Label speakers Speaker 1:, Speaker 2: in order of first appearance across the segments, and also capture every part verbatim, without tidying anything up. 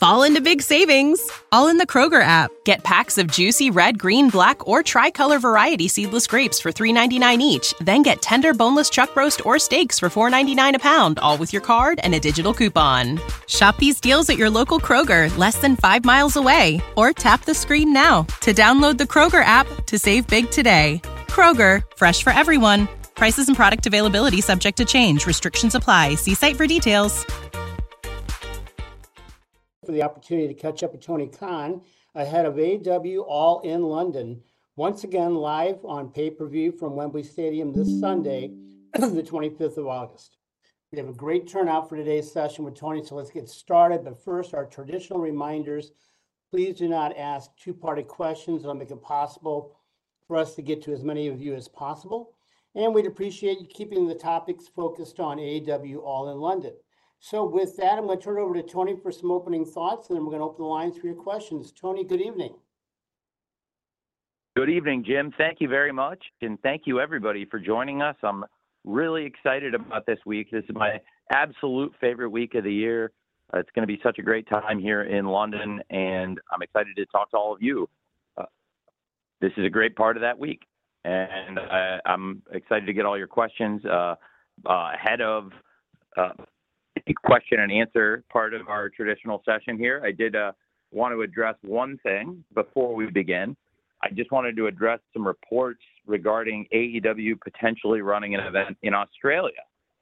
Speaker 1: fall into big savings, all in the Kroger app. Get packs of juicy red, green, black, or tricolor variety seedless grapes for three ninety-nine each. Then get tender boneless chuck roast or steaks for four ninety-nine a pound, all with your card and a digital coupon. Shop these deals at your local Kroger, less than five miles away. Or tap the screen now to download the Kroger app to save big today. Kroger, fresh for everyone. Prices and product availability subject to change. Restrictions apply. See site for details.
Speaker 2: For the opportunity to catch up with Tony Khan ahead of A E W All in London, once again live on pay-per-view from Wembley Stadium this Sunday, the twenty-fifth of August. We have a great turnout for today's session with Tony, so let's get started. But first, our traditional reminders. Please do not ask two-parted questions. I'll make it possible for us to get to as many of you as possible. And we'd appreciate you keeping the topics focused on A E W All in London. So with that, I'm going to turn it over to Tony for some opening thoughts, and then we're going to open the lines for your questions. Tony, good evening.
Speaker 3: Good evening, Jim. Thank you very much. And thank you, everybody, for joining us. I'm really excited about this week. This is my absolute favorite week of the year. Uh, it's going to be such a great time here in London, and I'm excited to talk to all of you. Uh, this is a great part of that week, and uh, I'm excited to get all your questions uh, uh, ahead of uh, question and answer part of our traditional session here. I did uh, want to address one thing before we begin. I just wanted to address some reports regarding A E W potentially running an event in Australia.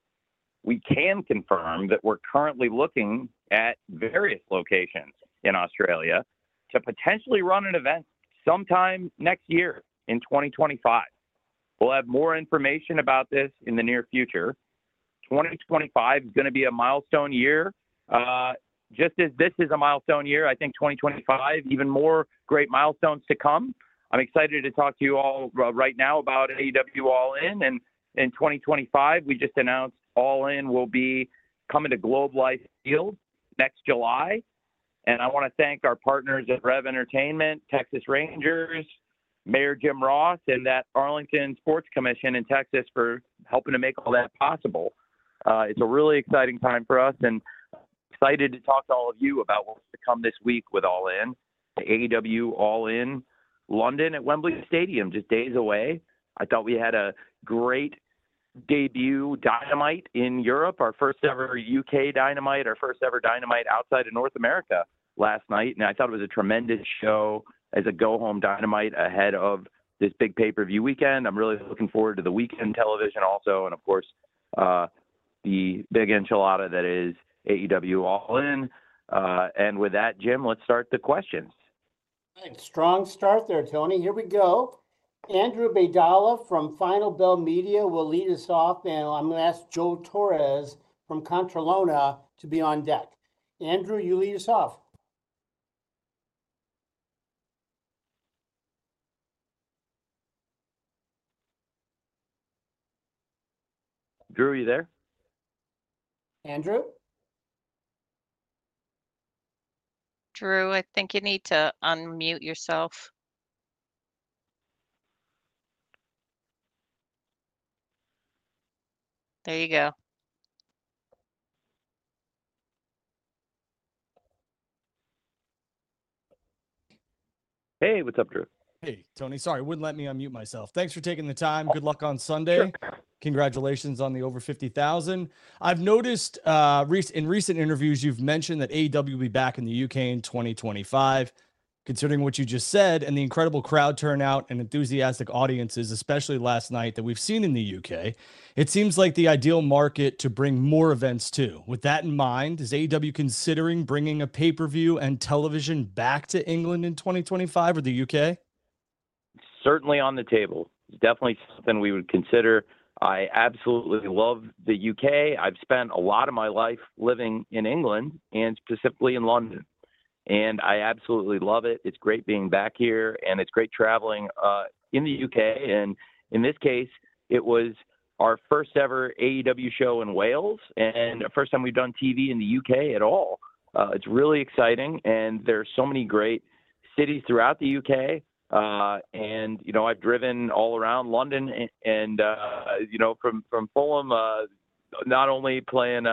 Speaker 3: We can confirm that we're currently looking at various locations in Australia to potentially run an event sometime next year in twenty twenty-five. We'll have more information about this in the near future. twenty twenty-five is going to be a milestone year. Uh, just as this is a milestone year, I think twenty twenty-five, even more great milestones to come. I'm excited to talk to you all right now about A E W All In. And in twenty twenty-five, we just announced All In will be coming to Globe Life Field next July. And I want to thank our partners at Rev Entertainment, Texas Rangers, Mayor Jim Ross, and that Arlington Sports Commission in Texas for helping to make all that possible. Uh, it's a really exciting time for us, and excited to talk to all of you about what's to come this week with All In, the A E W All In London at Wembley Stadium, just days away. I thought we had a great debut Dynamite in Europe, our first ever U K Dynamite, our first ever Dynamite outside of North America last night, and I thought it was a tremendous show as a go-home Dynamite ahead of this big pay-per-view weekend. I'm really looking forward to the weekend television also, and of course, uh, the big enchilada that is A E W All In. Uh, and with that, Jim, let's start the questions.
Speaker 2: Right, strong start there, Tony. Here we go. Andrew Baydala from Final Bell Media will lead us off, and I'm going to ask Joe Torres from Contralona to be on deck. Andrew, you lead us off.
Speaker 3: Drew, are you there?
Speaker 2: Andrew?
Speaker 4: Drew, I think you need to unmute yourself. There you go.
Speaker 3: Hey, what's up, Drew?
Speaker 5: Hey, Tony. Sorry, wouldn't let me unmute myself. Thanks for taking the time. Good luck on Sunday. Sure. Congratulations on the over fifty thousand. I've noticed uh, in recent interviews, you've mentioned that A E W will be back in the U K in twenty twenty-five. Considering what you just said and the incredible crowd turnout and enthusiastic audiences, especially last night, that we've seen in the U K, it seems like the ideal market to bring more events to. With that in mind, is A E W considering bringing a pay-per-view and television back to England in twenty twenty-five or the U K?
Speaker 3: Certainly on the table. It's definitely something we would consider. I absolutely love the U K. I've spent a lot of my life living in England and specifically in London. And I absolutely love it. It's great being back here, and it's great traveling uh, in the U K. And in this case, it was our first ever A E W show in Wales and the first time we've done T V in the U K at all. Uh, it's really exciting, and there's so many great cities throughout the U K. Uh, and, you know, I've driven all around London and, and uh, you know, from, from Fulham, uh, not only playing uh,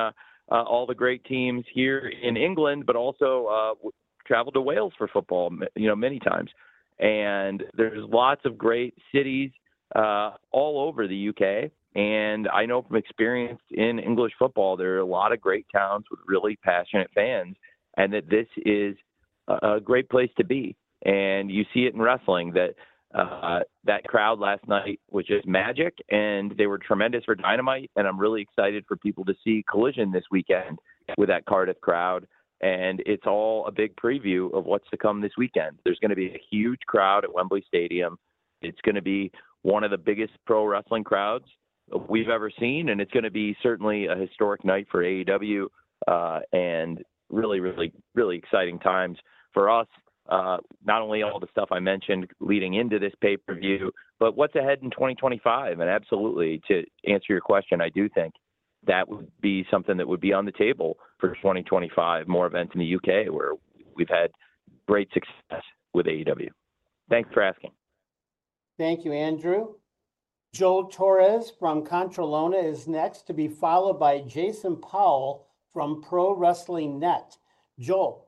Speaker 3: uh, all the great teams here in England, but also uh, traveled to Wales for football, you know, many times. And there's lots of great cities uh, all over the U K. And I know from experience in English football, there are a lot of great towns with really passionate fans, and that this is a great place to be. And you see it in wrestling that uh, that crowd last night was just magic, and they were tremendous for Dynamite. And I'm really excited for people to see Collision this weekend with that Cardiff crowd. And it's all a big preview of what's to come this weekend. There's going to be a huge crowd at Wembley Stadium. It's going to be one of the biggest pro wrestling crowds we've ever seen, and it's going to be certainly a historic night for A E W, uh, and really, really, really exciting times for us. Uh, not only all the stuff I mentioned leading into this pay-per-view, but what's ahead in twenty twenty-five. And absolutely, to answer your question, I do think that would be something that would be on the table for twenty twenty-five, more events in the U K where we've had great success with A E W. Thanks for asking.
Speaker 2: Thank you, Andrew. Joel Torres from Contralona is next, to be followed by Jason Powell from Pro Wrestling Net. Joel.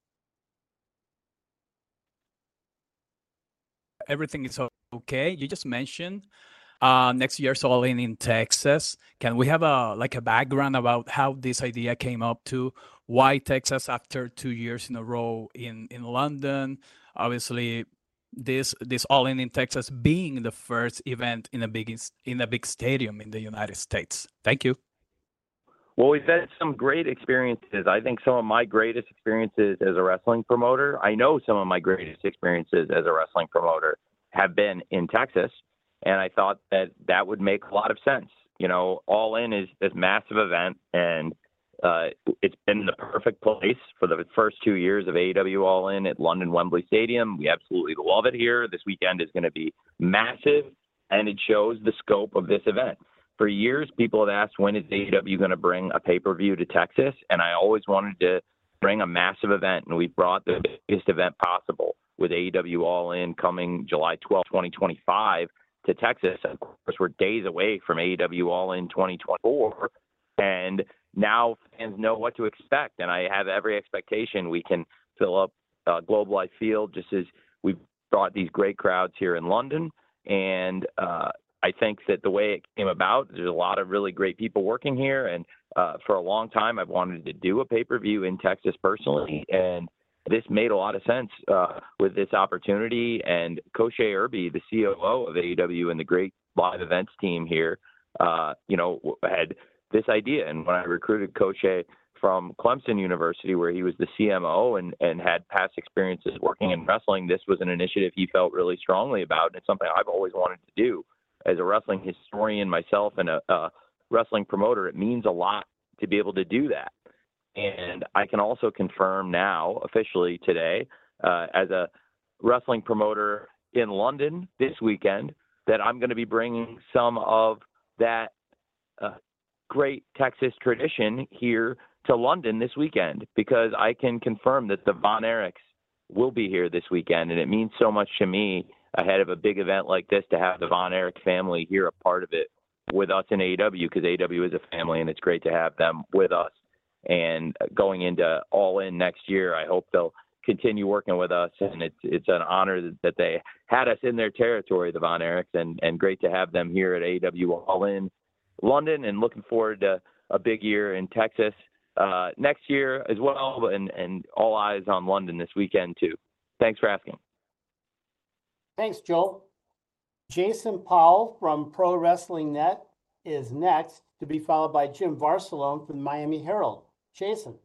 Speaker 6: Everything is okay. You just mentioned uh, next year's All In in Texas. Can we have a like a background about how this idea came up to? Why Texas after two years in a row in, in London? Obviously, this this All In in Texas being the first event in a big in a big stadium in the United States. Thank you.
Speaker 3: Well, we've had some great experiences. I think some of my greatest experiences as a wrestling promoter, I know some of my greatest experiences as a wrestling promoter have been in Texas. And I thought that that would make a lot of sense. You know, All In is this massive event, and uh, it's been the perfect place for the first two years of A E W All In at London Wembley Stadium. We absolutely love it here. This weekend is going to be massive, and it shows the scope of this event. For years, people have asked, when is A E W going to bring a pay-per-view to Texas? And I always wanted to bring a massive event, and we brought the biggest event possible with A E W All In coming July twelfth, twenty twenty-five to Texas. Of course, we're days away from A E W All In twenty twenty-four, and now fans know what to expect. And I have every expectation we can fill up uh, Globe Life Field, just as we've brought these great crowds here in London. And uh, I think that the way it came about, there's a lot of really great people working here. And uh, for a long time, I've wanted to do a pay-per-view in Texas personally. And this made a lot of sense uh, with this opportunity. And Koshé Irby, the C O O of A E W and the great live events team here, uh, you know, had this idea. And when I recruited Koshé from Clemson University, where he was the C M O and, and had past experiences working in wrestling, this was an initiative he felt really strongly about. And it's something I've always wanted to do. As a wrestling historian myself and a, a wrestling promoter, it means a lot to be able to do that. And I can also confirm now, officially today, uh, as a wrestling promoter in London this weekend, that I'm going to be bringing some of that uh, great Texas tradition here to London this weekend, because I can confirm that the Von Erichs will be here this weekend. And it means so much to me ahead of a big event like this to have the Von Erich family here, a part of it with us in A E W, because A E W is a family, and it's great to have them with us. And going into All In next year, I hope they'll continue working with us. And it's it's an honor that they had us in their territory, the Von Erichs, and, and great to have them here at A E W All In London, and looking forward to a big year in Texas uh, next year as well, and, and all eyes on London this weekend too. Thanks for asking.
Speaker 2: Thanks, Joel. Jason Powell from Pro Wrestling Net is next, to be followed by Jim Varsalone from the Miami Herald. Jason.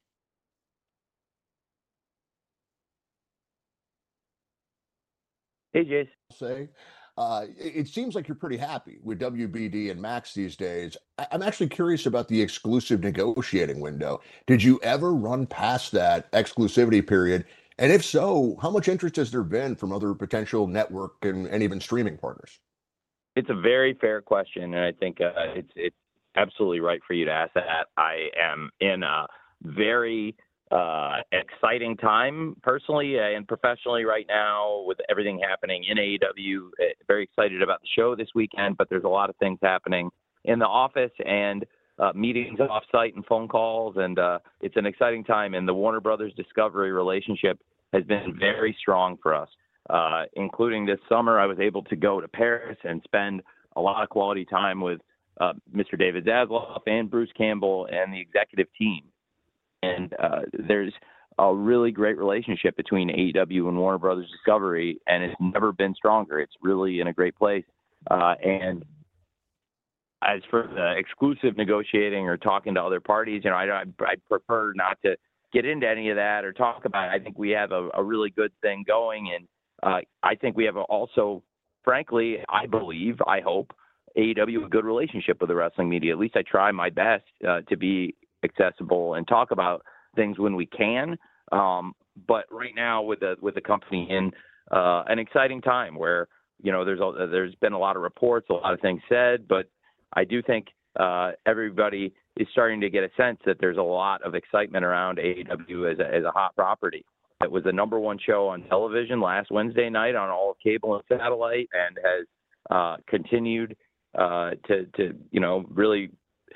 Speaker 3: Hey, Jason.
Speaker 7: Say, uh, it, it seems like you're pretty happy with W B D and Max these days. I, I'm actually curious about the exclusive negotiating window. Did you ever run past that exclusivity period? And if so, how much interest has there been from other potential network and, and even streaming partners?
Speaker 3: It's a very fair question, and I think uh, it's it's absolutely right for you to ask that. I am in a very uh, exciting time personally and professionally right now with everything happening in A E W. Very excited about the show this weekend, but there's a lot of things happening in the office, and uh, meetings off-site and phone calls, and uh, it's an exciting time. And the Warner Brothers Discovery relationship has been very strong for us, uh, including this summer. I was able to go to Paris and spend a lot of quality time with uh, Mister David Zaslav and Bruce Campbell and the executive team. And uh, there's a really great relationship between A E W and Warner Brothers Discovery, and it's never been stronger. It's really in a great place. Uh, and as for the exclusive negotiating or talking to other parties, you know, I, I prefer not to get into any of that or talk about it. I think we have a, a really good thing going. And uh, I think we have a, also, frankly, I believe, I hope, A E W a good relationship with the wrestling media. At least I try my best uh, to be accessible and talk about things when we can. Um, but right now with the, with the company in uh, an exciting time where, you know, there's a, there's been a lot of reports, a lot of things said, but I do think uh, everybody is starting to get a sense that there's a lot of excitement around A E W as a, as a hot property. It was the number one show on television last Wednesday night on all of cable and satellite, and has uh, continued uh, to, to, you know, really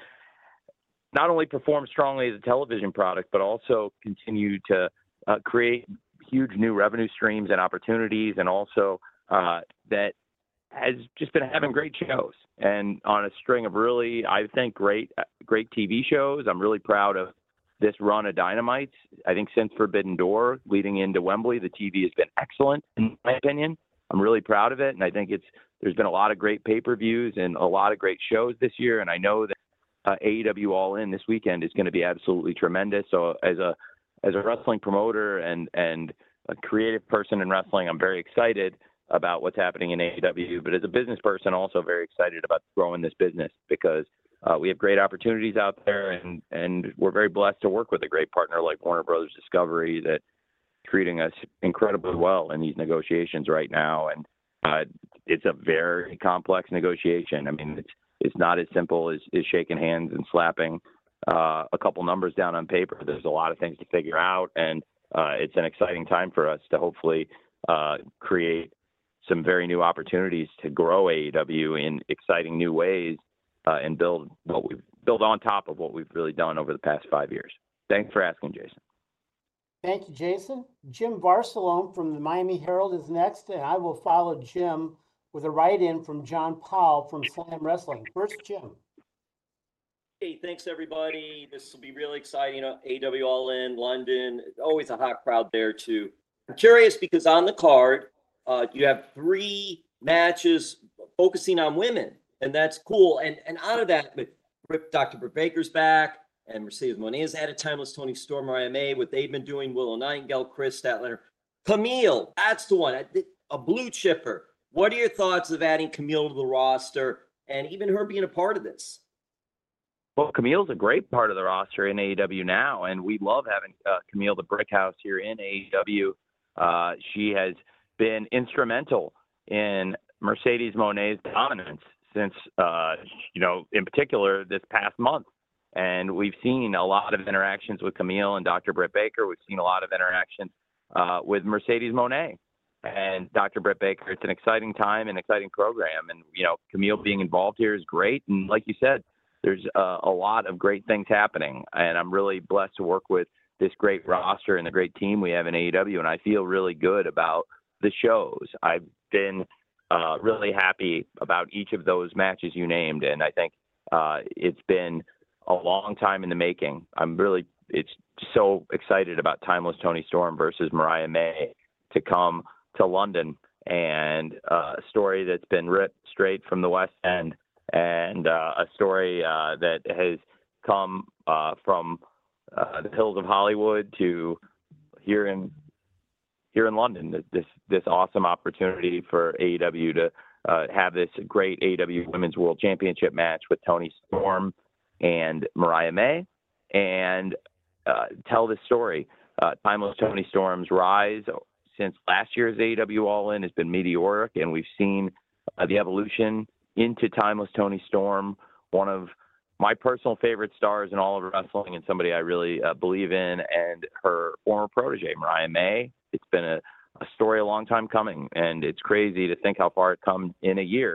Speaker 3: not only perform strongly as a television product, but also continue to uh, create huge new revenue streams and opportunities, and also uh, that has just been having great shows and on a string of really, I think, great, great T V shows. I'm really proud of this run of Dynamites. I think since Forbidden Door leading into Wembley, the T V has been excellent, in my opinion. I'm really proud of it. And I think it's, there's been a lot of great pay-per-views and a lot of great shows this year. And I know that uh, A E W All In this weekend is going to be absolutely tremendous. So as a, as a wrestling promoter and, and a creative person in wrestling, I'm very excited about what's happening in A E W, but as a business person, also very excited about growing this business because uh, we have great opportunities out there, and, and we're very blessed to work with a great partner like Warner Brothers Discovery that's treating us incredibly well in these negotiations right now. And uh, it's a very complex negotiation. I mean, it's, it's not as simple as, as shaking hands and slapping uh, a couple numbers down on paper. There's a lot of things to figure out, and uh, it's an exciting time for us to hopefully uh, create some very new opportunities to grow A E W in exciting new ways uh, and build what we've build on top of what we've really done over the past five years. Thanks for asking, Jason.
Speaker 2: Thank you, Jason. Jim Barcelone from the Miami Herald is next, and I will follow Jim with a write-in from John Powell from Slam Wrestling. First, Jim.
Speaker 8: Hey, thanks, everybody. This will be really exciting. You know, A E W All In, London, always a hot crowd there, too. I'm curious because on the card, Uh, you have three matches focusing on women, and that's cool. And and out of that, Doctor Britt Baker's back, and Mercedes Moné has added Timeless Toni Storm, Mariah May, what they've been doing, Willow Nightingale, Chris Statlander. Camille, that's the one, a blue chipper. What are your thoughts of adding Camille to the roster and even her being a part of this?
Speaker 3: Well, Camille's a great part of the roster in A E W now, and we love having uh, Camille the Brickhouse here in A E W. Uh, she has been instrumental in Mercedes Moné's dominance since, uh, you know, in particular this past month. And we've seen a lot of interactions with Camille and Doctor Britt Baker. We've seen a lot of interactions uh, with Mercedes Moné and Doctor Britt Baker. It's an exciting time and exciting program. And, you know, Camille being involved here is great. And like you said, there's uh, a lot of great things happening. And I'm really blessed to work with this great roster and the great team we have in A E W. And I feel really good about the shows. I've been uh, really happy about each of those matches you named, and I think uh, it's been a long time in the making. I'm really it's so excited about Timeless Toni Storm versus Mariah May to come to London, and uh, a story that's been ripped straight from the West End, and uh, a story uh, that has come uh, from uh, the hills of Hollywood to here in here in London, this this awesome opportunity for A E W to uh, have this great A E W Women's World Championship match with Toni Storm and Mariah May, and uh, tell this story. Uh, Timeless Toni Storm's rise since last year's A E W All In has been meteoric, and we've seen uh, the evolution into Timeless Toni Storm, one of my personal favorite stars in all of wrestling and somebody I really uh, believe in, and her former protege, Mariah May. It's been a, a story a long time coming, and it's crazy to think how far it come in a year.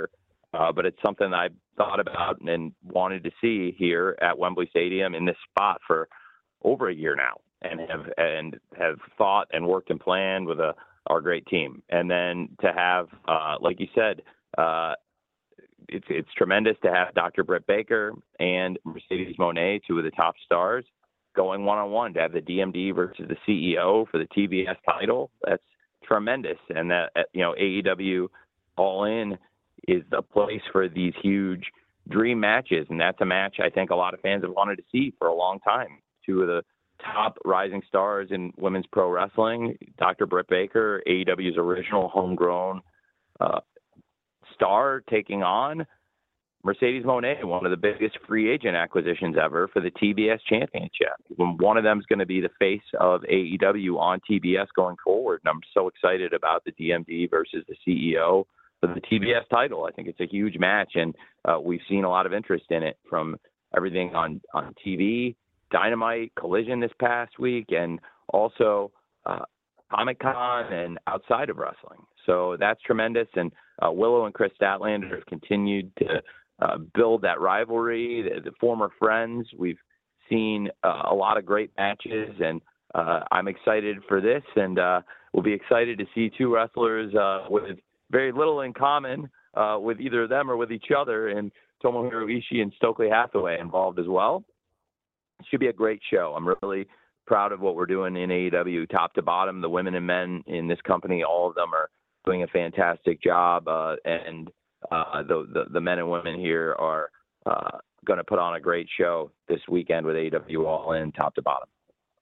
Speaker 3: uh, but it's something I thought about and wanted to see here at Wembley Stadium in this spot for over a year now, and have and have thought and worked and planned with a our great team. And then to have, uh, like you said, uh, it's it's tremendous to have Doctor Britt Baker and Mercedes Moné, two of the top stars, going one on one. To have the D M D versus the C E O for the T B S title, that's tremendous. And that, you know, A E W All In is the place for these huge dream matches, and that's a match I think a lot of fans have wanted to see for a long time. Two of the top rising stars in women's pro wrestling, Doctor Britt Baker, A E W's original homegrown uh, star, taking on Mercedes Moné, one of the biggest free agent acquisitions ever for the T B S championship. One of them is going to be the face of A E W on T B S going forward, and I'm so excited about the D M D versus the C E O for the T B S title. I think it's a huge match, and uh, we've seen a lot of interest in it from everything on, on T V, Dynamite, Collision this past week, and also uh, Comic-Con and outside of wrestling. So that's tremendous. And uh, Willow and Chris Statlander have continued to uh, build that rivalry, the, the former friends. We've seen uh, a lot of great matches, and uh, I'm excited for this, and uh, we'll be excited to see two wrestlers uh, with very little in common uh, with either of them or with each other, and Tomohiro Ishii and Stokely Hathaway involved as well. It should be a great show. I'm really proud of what we're doing in A E W, top to bottom. The women and men in this company, all of them are doing a fantastic job, uh, and uh, the, the the men and women here are uh, going to put on a great show this weekend with A E W All In, top to bottom.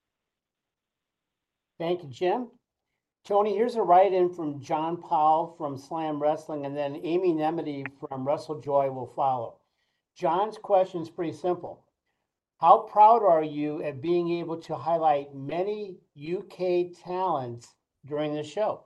Speaker 2: Thank you, Jim. Tony, here's a write-in from John Powell from Slam Wrestling, and then Amy Nemedy from WrestleJoy will follow. John's question is pretty simple. How proud are you at being able to highlight many U K talents during the show?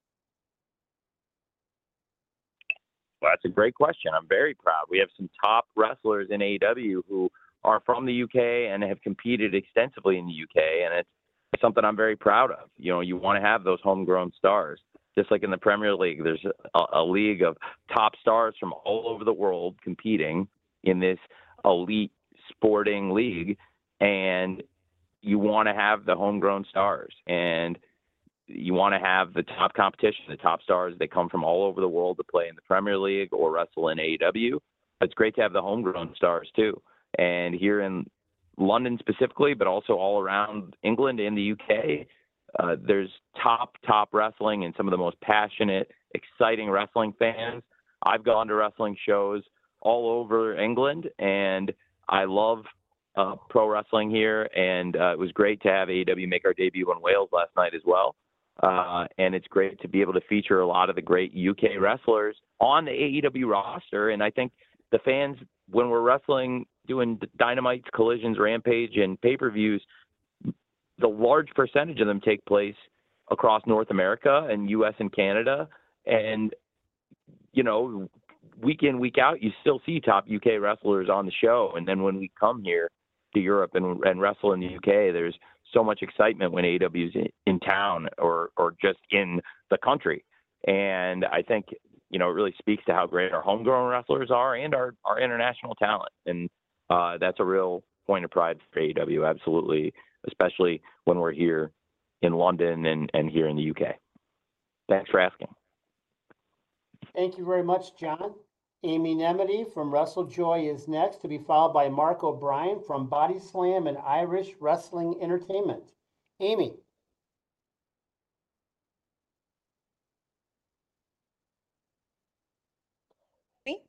Speaker 3: Well, that's a great question. I'm very proud. We have some top wrestlers in A E W who are from the U K and have competed extensively in the U K, and it's something I'm very proud of. You know, you want to have those homegrown stars. Just like in the Premier League, there's a, a league of top stars from all over the world competing in this elite sporting league, and you want to have the homegrown stars, and you want to have the top competition, the top stars that come from all over the world to play in the Premier League or wrestle in A E W. It's great to have the homegrown stars too. And here in London specifically, but also all around England and the U K, uh, there's top, top wrestling and some of the most passionate, exciting wrestling fans. I've gone to wrestling shows all over England, and I love uh, pro wrestling here. And uh, it was great to have A E W make our debut in Wales last night as well. Uh, and it's great to be able to feature a lot of the great U K wrestlers on the A E W roster. And I think the fans, when we're wrestling, doing Dynamites, Collisions, Rampage, and pay-per-views, the large percentage of them take place across North America and U S and Canada. And, you know, week in, week out, you still see top U K wrestlers on the show. And then when we come here to Europe and, and wrestle in the U K, there's so much excitement when A E W is in, in town or, or just in the country. And I think, you know, it really speaks to how great our homegrown wrestlers are and our, our international talent. And uh, that's a real point of pride for A E W, absolutely, especially when we're here in London and, and here in the U K. Thanks for asking.
Speaker 2: Thank you very much, John. Amy Nemedy from WrestleJoy is next, to be followed by Mark O'Brien from Body Slam and Irish Wrestling Entertainment. Amy.
Speaker 9: Me?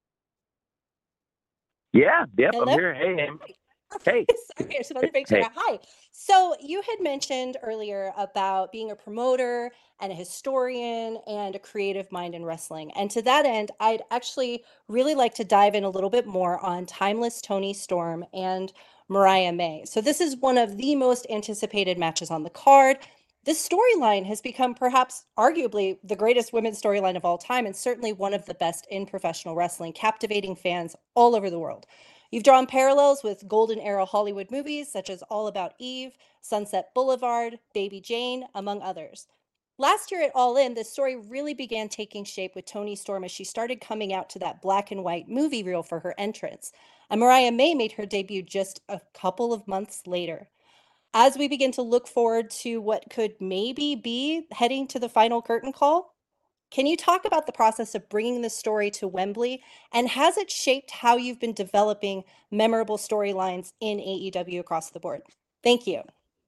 Speaker 3: Yeah, yep,
Speaker 9: Hello?
Speaker 3: I'm here. Hey, Amy. Hey.
Speaker 9: Sorry, I just wanted to make
Speaker 3: Hey.
Speaker 9: sure. Hi. So you had mentioned earlier about being a promoter and a historian and a creative mind in wrestling. And to that end, I'd actually really like to dive in a little bit more on Timeless Toni Storm and Mariah May. So this is one of the most anticipated matches on the card. This storyline has become perhaps arguably the greatest women's storyline of all time, and certainly one of the best in professional wrestling, captivating fans all over the world. You've drawn parallels with Golden Era Hollywood movies such as All About Eve, Sunset Boulevard, Baby Jane, among others. Last year at All In, the story really began taking shape with Toni Storm as she started coming out to that black and white movie reel for her entrance. And Mariah May made her debut just a couple of months later. As we begin to look forward to what could maybe be heading to the final curtain call, can you talk about the process of bringing this story to Wembley? And has it shaped how you've been developing memorable storylines in A E W across the board? Thank you.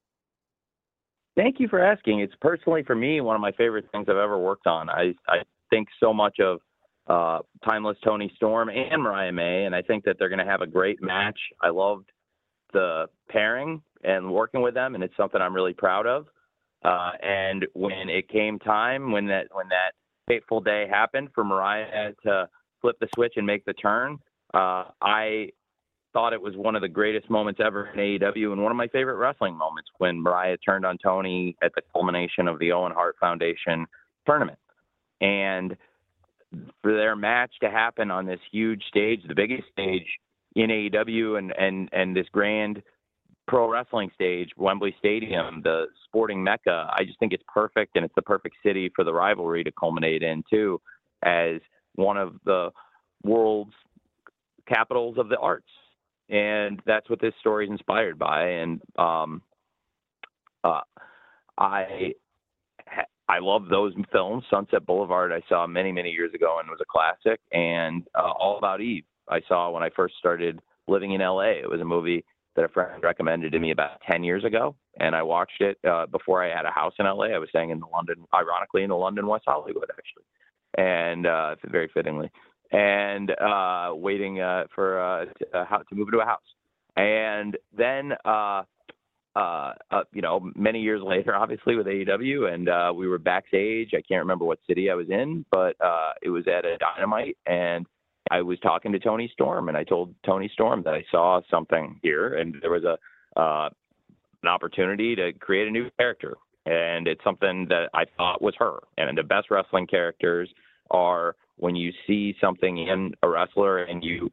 Speaker 3: Thank you for asking. It's personally, for me, one of my favorite things I've ever worked on. I, I think so much of uh, Timeless Toni Storm and Mariah May, and I think that they're going to have a great match. I loved the pairing and working with them, and it's something I'm really proud of. Uh, and when it came time, when that when that fateful day happened for Mariah to flip the switch and make the turn, uh, I thought it was one of the greatest moments ever in A E W and one of my favorite wrestling moments when Mariah turned on Toni at the culmination of the Owen Hart Foundation tournament. And for their match to happen on this huge stage, the biggest stage in A E W and, and, and this grand pro wrestling stage, Wembley Stadium, the sporting mecca, I just think it's perfect, and it's the perfect city for the rivalry to culminate in too, as one of the world's capitals of the arts. And that's what this story is inspired by. And um, uh, I I love those films. Sunset Boulevard I saw many, many years ago and was a classic. And uh, All About Eve I saw when I first started living in L A. It was a movie that a friend recommended to me about ten years ago. And I watched it uh, before I had a house in L A. I was staying in the London, ironically, in the London West Hollywood, actually. And uh, very fittingly. And uh, waiting uh, for uh, to, uh, to move into a house. And then, uh, uh, uh, you know, many years later, obviously with A E W, and uh, we were backstage. I can't remember what city I was in, but uh, it was at a Dynamite, and I was talking to Toni Storm, and I told Toni Storm that I saw something here, and there was a uh, an opportunity to create a new character, and it's something that I thought was her. And the best wrestling characters are when you see something in a wrestler and you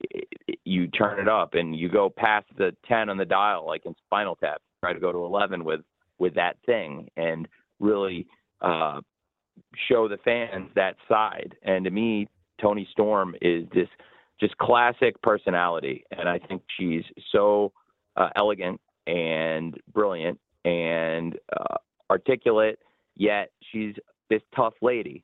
Speaker 3: you turn it up and you go past the ten on the dial, like in Spinal Tap, try to go to eleven with with that thing and really uh, show the fans that side. And to me, Toni Storm is this just classic personality, and I think she's so uh, elegant and brilliant and uh, articulate, yet she's this tough lady.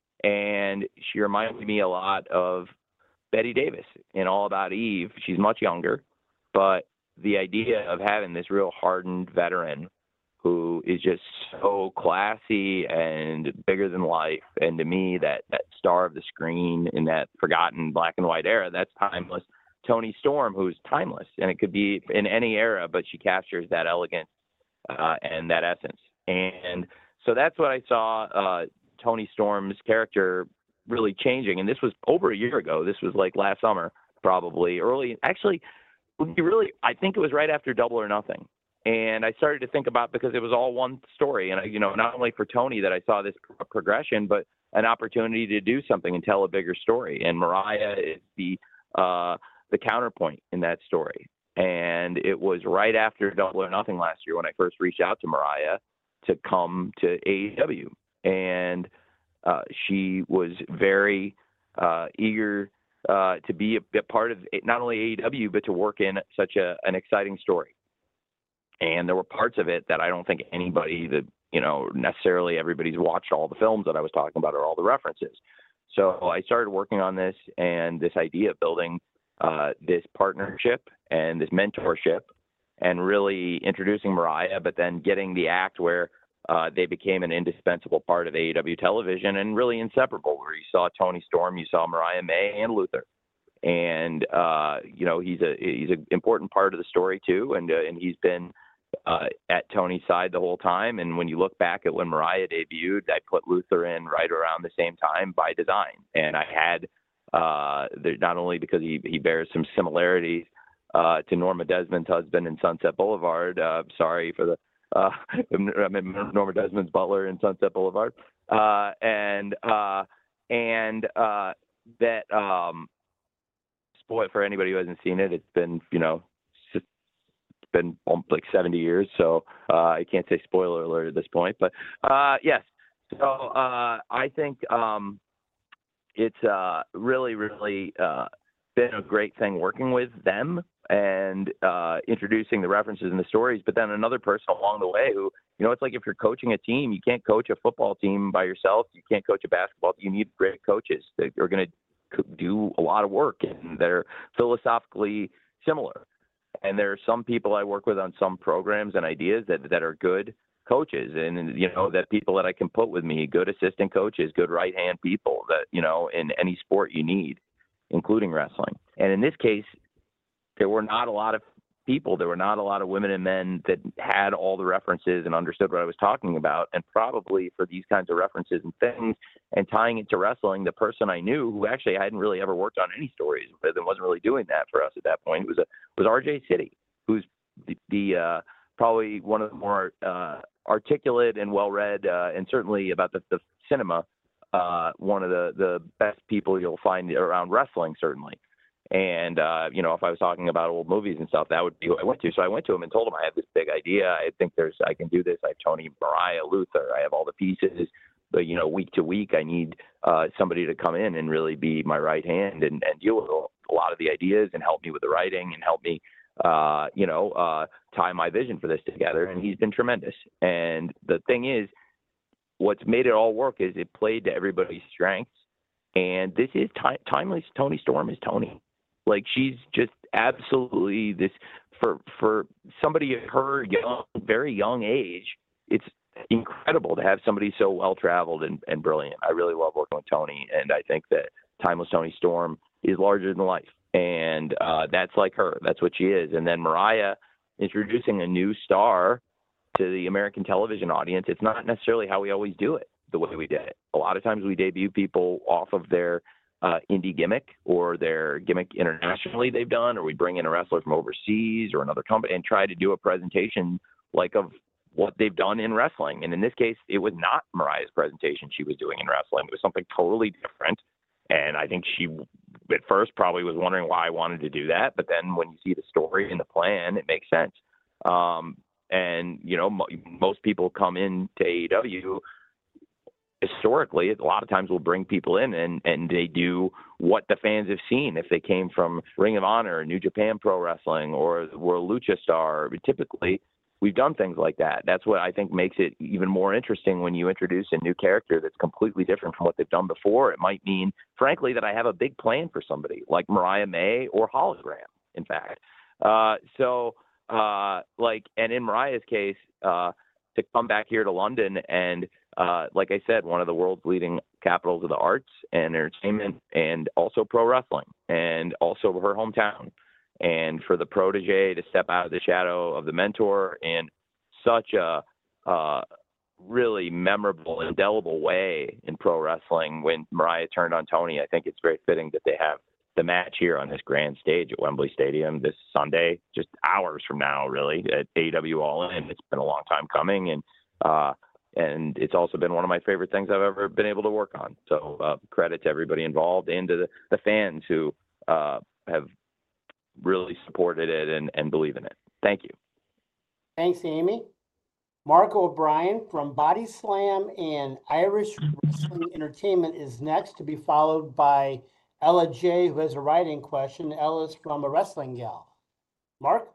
Speaker 3: And she reminds me a lot of Betty Davis in All About Eve. She's much younger, but the idea of having this real hardened veteran who is just so classy and bigger than life, and to me, that, that star of the screen in that forgotten black and white era, that's timeless. Toni Storm, who's timeless, and it could be in any era, but she captures that elegance uh, and that essence. And so that's what I saw uh, Toni Storm's character really changing. And this was over a year ago. This was like last summer, probably early. Actually, we really, I think it was right after Double or Nothing. And I started to think about, because it was all one story. And, I, you know, not only for Toni that I saw this pro- progression, but an opportunity to do something and tell a bigger story. And Mariah is the, uh, the counterpoint in that story. And it was right after Double or Nothing last year when I first reached out to Mariah to come to A E W. And uh, she was very uh, eager uh, to be a, a part of not only A E W, but to work in such a, an exciting story. And there were parts of it that I don't think anybody that, you know, necessarily everybody's watched all the films that I was talking about or all the references. So I started working on this, and this idea of building uh, this partnership and this mentorship and really introducing Mariah, but then getting the act where Uh, they became an indispensable part of A E W television and really inseparable, where you saw Toni Storm, you saw Mariah May and Luther. And, uh, you know, he's a, he's an important part of the story too. And, uh, and he's been uh, at Toni's side the whole time. And when you look back at when Mariah debuted, I put Luther in right around the same time by design. And I had, uh, not only because he, he bears some similarities uh, to Norma Desmond's husband in Sunset Boulevard. Uh, sorry for the, Uh, I mean, Norma Desmond's butler in Sunset Boulevard, uh, and uh, and uh, that um, spoil for anybody who hasn't seen it. It's been, you know, it's been like seventy years, so uh, I can't say spoiler alert at this point. But uh, yes, So uh, I think um, it's uh, really, really uh, been a great thing working with them and uh, introducing the references and the stories. But then another person along the way who, you know, it's like if you're coaching a team, you can't coach a football team by yourself. You can't coach a basketball team. You need great coaches that are going to do a lot of work and they're philosophically similar. And there are some people I work with on some programs and ideas that, that are good coaches and, you know, that people that I can put with me, good assistant coaches, good right-hand people that, you know, in any sport you need, including wrestling. And in this case, there were not a lot of people. There were not a lot of women and men that had all the references and understood what I was talking about. And probably for these kinds of references and things and tying it to wrestling, the person I knew who actually hadn't really ever worked on any stories with and wasn't really doing that for us at that point was a, was R J City, who's the, the uh, probably one of the more uh, articulate and well-read uh, and certainly about the, the cinema, uh, one of the, the best people you'll find around wrestling, certainly. And, uh, you know, if I was talking about old movies and stuff, that would be who I went to. So I went to him and told him I have this big idea. I think there's, I can do this. I have Tony, Mariah, Luther. I have all the pieces. But, you know, week to week, I need uh, somebody to come in and really be my right hand and, and deal with a lot of the ideas and help me with the writing and help me, uh, you know, uh, tie my vision for this together. And he's been tremendous. And the thing is, what's made it all work is it played to everybody's strengths. And this is time, timeless. Toni Storm is Toni. Like, she's just absolutely this for for somebody at her young, very young age. It's incredible to have somebody so well traveled and, and brilliant. I really love working with Toni, and I think that Timeless Toni Storm is larger than life, and uh, that's like her. That's what she is. And then Mariah introducing a new star to the American television audience. It's not necessarily how we always do it, the way we did it. A lot of times we debut people off of their Uh, indie gimmick or their gimmick internationally they've done, or we bring in a wrestler from overseas or another company and try to do a presentation like of what they've done in wrestling. And in this case, it was not Mariah's presentation she was doing in wrestling. It was something totally different. And I think she at first probably was wondering why I wanted to do that. But then when you see the story and the plan, it makes sense. Um, and, you know, mo- most people come into A E W historically, a lot of times we'll bring people in and, and they do what the fans have seen. If they came from Ring of Honor, New Japan Pro Wrestling, or were a Lucha Star, typically we've done things like that. That's what I think makes it even more interesting when you introduce a new character that's completely different from what they've done before. It might mean, frankly, that I have a big plan for somebody like Mariah May or Hologram, in fact. Uh, so, uh, like, and in Mariah's case, uh, to come back here to London and Uh, like I said, one of the world's leading capitals of the arts and entertainment, and also pro wrestling, and also her hometown. And for the protege to step out of the shadow of the mentor in such a uh, really memorable, indelible way in pro wrestling when Mariah turned on Toni, I think it's very fitting that they have the match here on this grand stage at Wembley Stadium this Sunday, just hours from now, really, at A E W All In. It's been a long time coming, and uh, And it's also been one of my favorite things I've ever been able to work on. So uh, credit to everybody involved and to the, the fans who uh, have really supported it and, and believe in it. Thank you.
Speaker 2: Thanks, Amy. Mark O'Brien from Body Slam and Irish Wrestling Entertainment is next, to be followed by Ella J., who has a writing question. Ella's from A Wrestling Gal. Mark?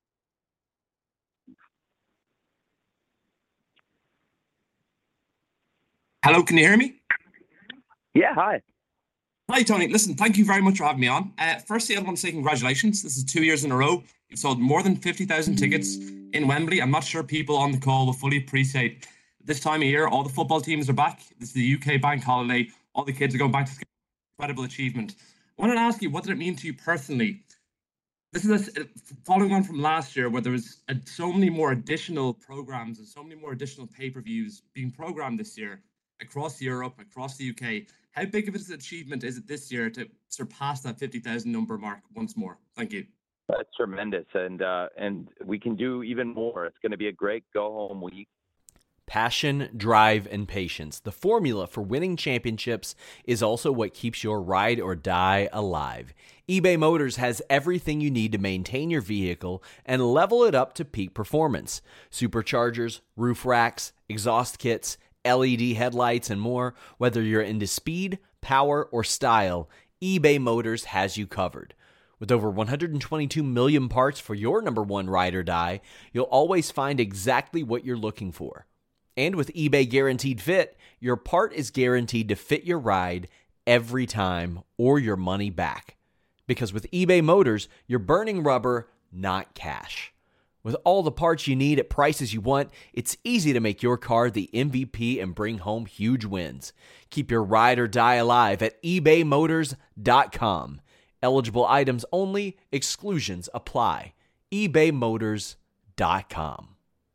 Speaker 10: Hello, can you hear me?
Speaker 3: Yeah, hi.
Speaker 10: Hi, Tony. Listen, thank you very much for having me on. Uh, firstly, I want to say congratulations. This is two years in a row. You've sold more than fifty thousand tickets in Wembley. I'm not sure people on the call will fully appreciate this time of year. All the football teams are back. This is the U K bank holiday. All the kids are going back to school. Incredible achievement. I wanted to ask you, what did it mean to you personally? This is a, following on from last year, where there was a, so many more additional programs and so many more additional pay-per-views being programmed this year across Europe, across the U K. How big of an achievement is it this year to surpass that fifty thousand number mark once more? Thank you.
Speaker 3: That's tremendous. And, uh, and we can do even more. It's going to be a great go-home week.
Speaker 11: Passion, drive, and patience. The formula for winning championships is also what keeps your ride or die alive. eBay Motors has everything you need to maintain your vehicle and level it up to peak performance. Superchargers, roof racks, exhaust kits, L E D headlights, and more. Whether you're into speed, power, or style, eBay Motors has you covered. With over one hundred twenty-two million parts for your number one ride or die, you'll always find exactly what you're looking for. And with eBay Guaranteed Fit, your part is guaranteed to fit your ride every time or your money back. Because with eBay Motors, you're burning rubber, not cash. With all the parts you need at prices you want, it's easy to make your car the M V P and bring home huge wins. Keep your ride or die alive at ebay motors dot com. Eligible items only, exclusions apply. ebay motors dot com.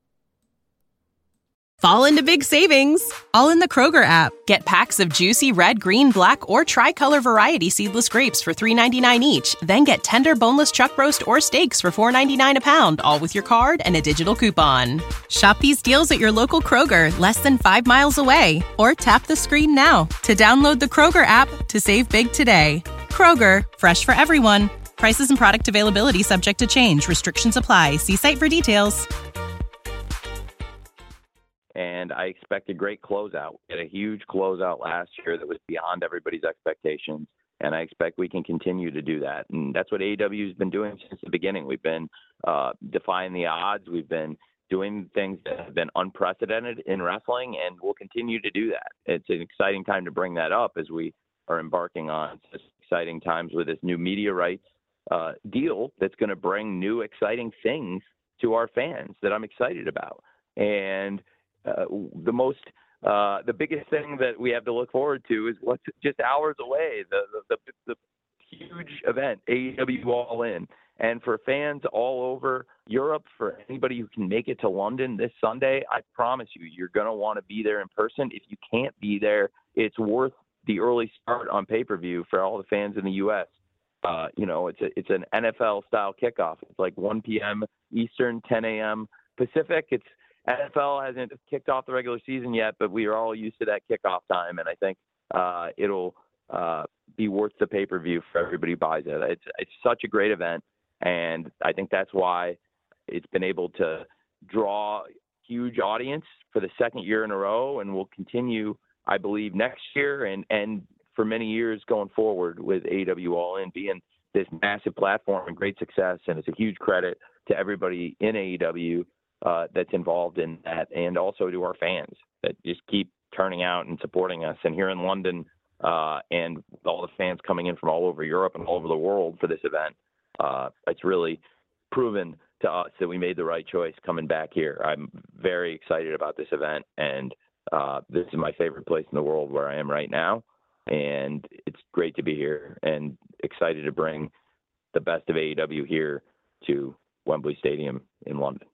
Speaker 1: Fall into big savings, all in the Kroger app. Get packs of juicy red, green, black, or tricolor variety seedless grapes for three ninety-nine each. Then get tender boneless chuck roast or steaks for four ninety-nine a pound, all with your card and a digital coupon. Shop these deals at your local Kroger, less than five miles away. Or tap the screen now to download the Kroger app to save big today. Kroger, fresh for everyone. Prices and product availability subject to change. Restrictions apply. See site for details.
Speaker 3: And I expect a great closeout. We had a huge closeout last year that was beyond everybody's expectations, and I expect we can continue to do that. And that's what A E W has been doing since the beginning. We've been uh, defying the odds. We've been doing things that have been unprecedented in wrestling, and we'll continue to do that. It's an exciting time to bring that up as we are embarking on such exciting times with this new media rights uh, deal that's going to bring new exciting things to our fans that I'm excited about. And Uh, the most, uh, the biggest thing that we have to look forward to is what's just hours away, the, the, the, the huge event, A E W All In. And for fans all over Europe, for anybody who can make it to London this Sunday, I promise you, you're going to want to be there in person. If you can't be there, it's worth the early start on pay-per-view for all the fans in the U S. Uh, you know, it's a, it's an N F L-style kickoff. It's like one p.m. Eastern, ten a.m. Pacific. It's N F L hasn't kicked off the regular season yet, but we are all used to that kickoff time, and I think uh, it'll uh, be worth the pay-per-view for everybody who buys it. It's it's such a great event, and I think that's why it's been able to draw huge audience for the second year in a row, and will continue, I believe, next year and and for many years going forward with A E W All In being this massive platform and great success. And it's a huge credit to everybody in A E W Uh, that's involved in that, and also to our fans that just keep turning out and supporting us. And here in London, uh, and all the fans coming in from all over Europe and all over the world for this event, uh, it's really proven to us that we made the right choice coming back here. I'm very excited about this event, and uh, this is my favorite place in the world where I am right now. And it's great to be here and excited to bring the best of A E W here to Wembley Stadium in London.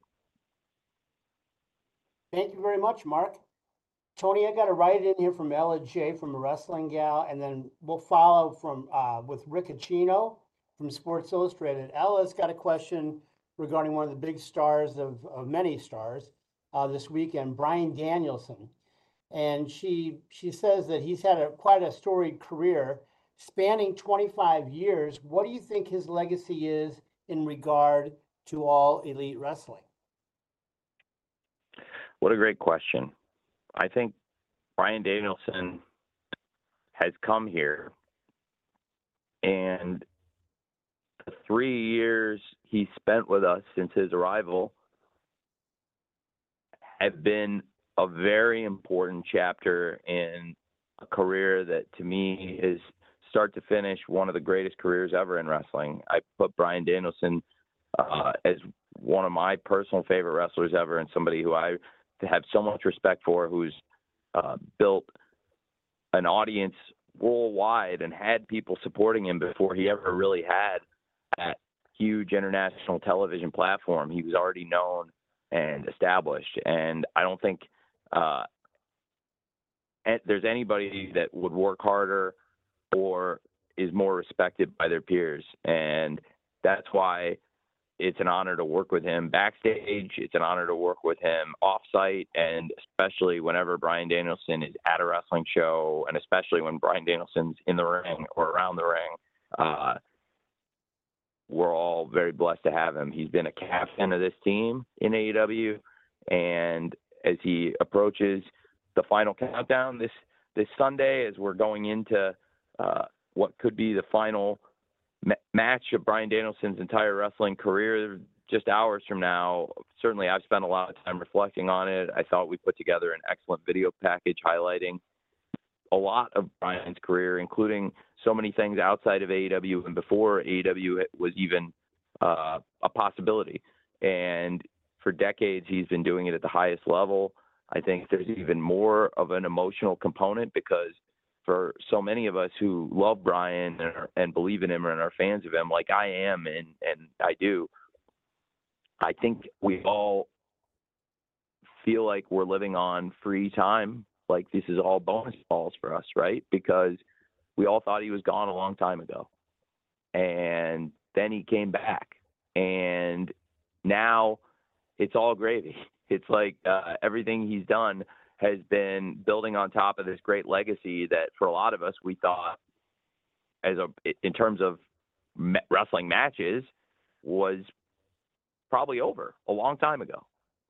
Speaker 2: Thank you very much, Mark. Tony, I got to write in here from Ella J from a Wrestling Gal, and then we'll follow from uh, with Rick Acino from Sports Illustrated. Ella's got a question regarding one of the big stars of, of many stars uh, this weekend, Bryan Danielson. And she she says that he's had a quite a storied career spanning twenty-five years. What do you think his legacy is in regard to All Elite Wrestling?
Speaker 3: What a great question. I think Bryan Danielson has come here, and the three years he spent with us since his arrival have been a very important chapter in a career that, to me, is start to finish one of the greatest careers ever in wrestling. I put Bryan Danielson uh, as one of my personal favorite wrestlers ever, and somebody who I to have so much respect for, who's uh, built an audience worldwide and had people supporting him before he ever really had that huge international television platform. He was already known and established. And I don't think uh, there's anybody that would work harder or is more respected by their peers. And that's why it's an honor to work with him backstage. It's an honor to work with him off-site, and especially whenever Bryan Danielson is at a wrestling show, and especially when Bryan Danielson's in the ring or around the ring. Uh, we're all very blessed to have him. He's been a captain of this team in A E W, and as he approaches the final countdown this this Sunday as we're going into uh, what could be the final ma- match of Bryan Danielson's entire wrestling career. Just hours from now, certainly I've spent a lot of time reflecting on it. I thought we put together an excellent video package highlighting a lot of Bryan's career, including so many things outside of A E W and before A E W was even uh, a possibility. And for decades, he's been doing it at the highest level. I think there's even more of an emotional component because for so many of us who love Bryan and, are, and believe in him and are fans of him, like I am and, and I do, I think we all feel like we're living on free time. Like this is all bonus balls for us, right? Because we all thought he was gone a long time ago. And then he came back. And now it's all gravy. It's like uh, everything he's done has been building on top of this great legacy that for a lot of us, we thought as a, in terms of wrestling matches was probably over a long time ago.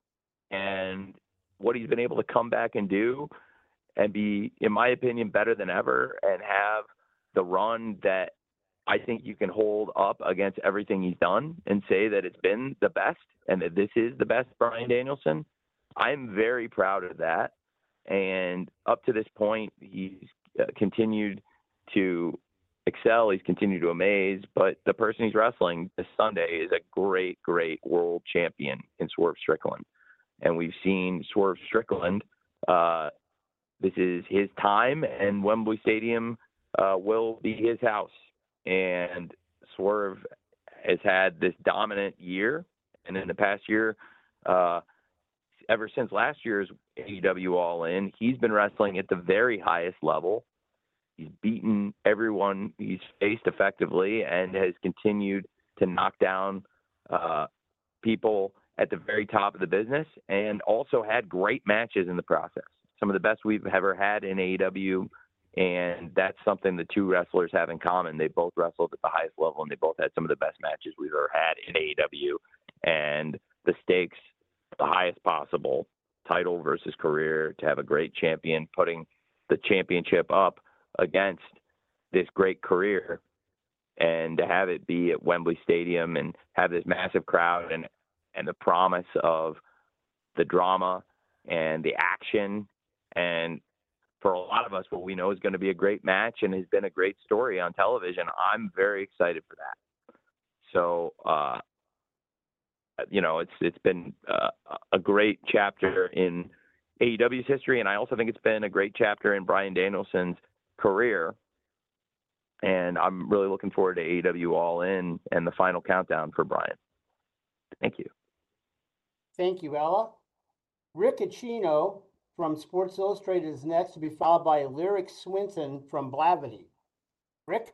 Speaker 3: And what he's been able to come back and do and be, in my opinion, better than ever and have the run that I think you can hold up against everything he's done and say that it's been the best and that this is the best Bryan Danielson. I'm very proud of that. And up to this point, he's uh, continued to excel. He's continued to amaze, but the person he's wrestling this Sunday is a great, great world champion in Swerve Strickland. And we've seen Swerve Strickland. Uh, this is his time, and Wembley Stadium uh, will be his house. And Swerve has had this dominant year. And in the past year, uh, ever since last year's A E W All In, he's been wrestling at the very highest level. He's beaten everyone he's faced effectively and has continued to knock down uh, people at the very top of the business and also had great matches in the process. Some of the best we've ever had in A E W, and that's something the two wrestlers have in common. They both wrestled at the highest level, and they both had some of the best matches we've ever had in A E W. And the stakes, the highest possible, title versus career, to have a great champion putting the championship up against this great career, and to have it be at Wembley Stadium and have this massive crowd and and the promise of the drama and the action, and for a lot of us what we know is going to be a great match and has been a great story on television. I'm very excited for that. So uh you know, it's it's been uh, a great chapter in A E W's history, and I also think it's been a great chapter in Bryan Danielson's career. And I'm really looking forward to A E W All In and the final countdown for Bryan. Thank you.
Speaker 2: Thank you, Ella. Rick Acino from Sports Illustrated is next, to be followed by Lyric Swinton from Blavity. Rick?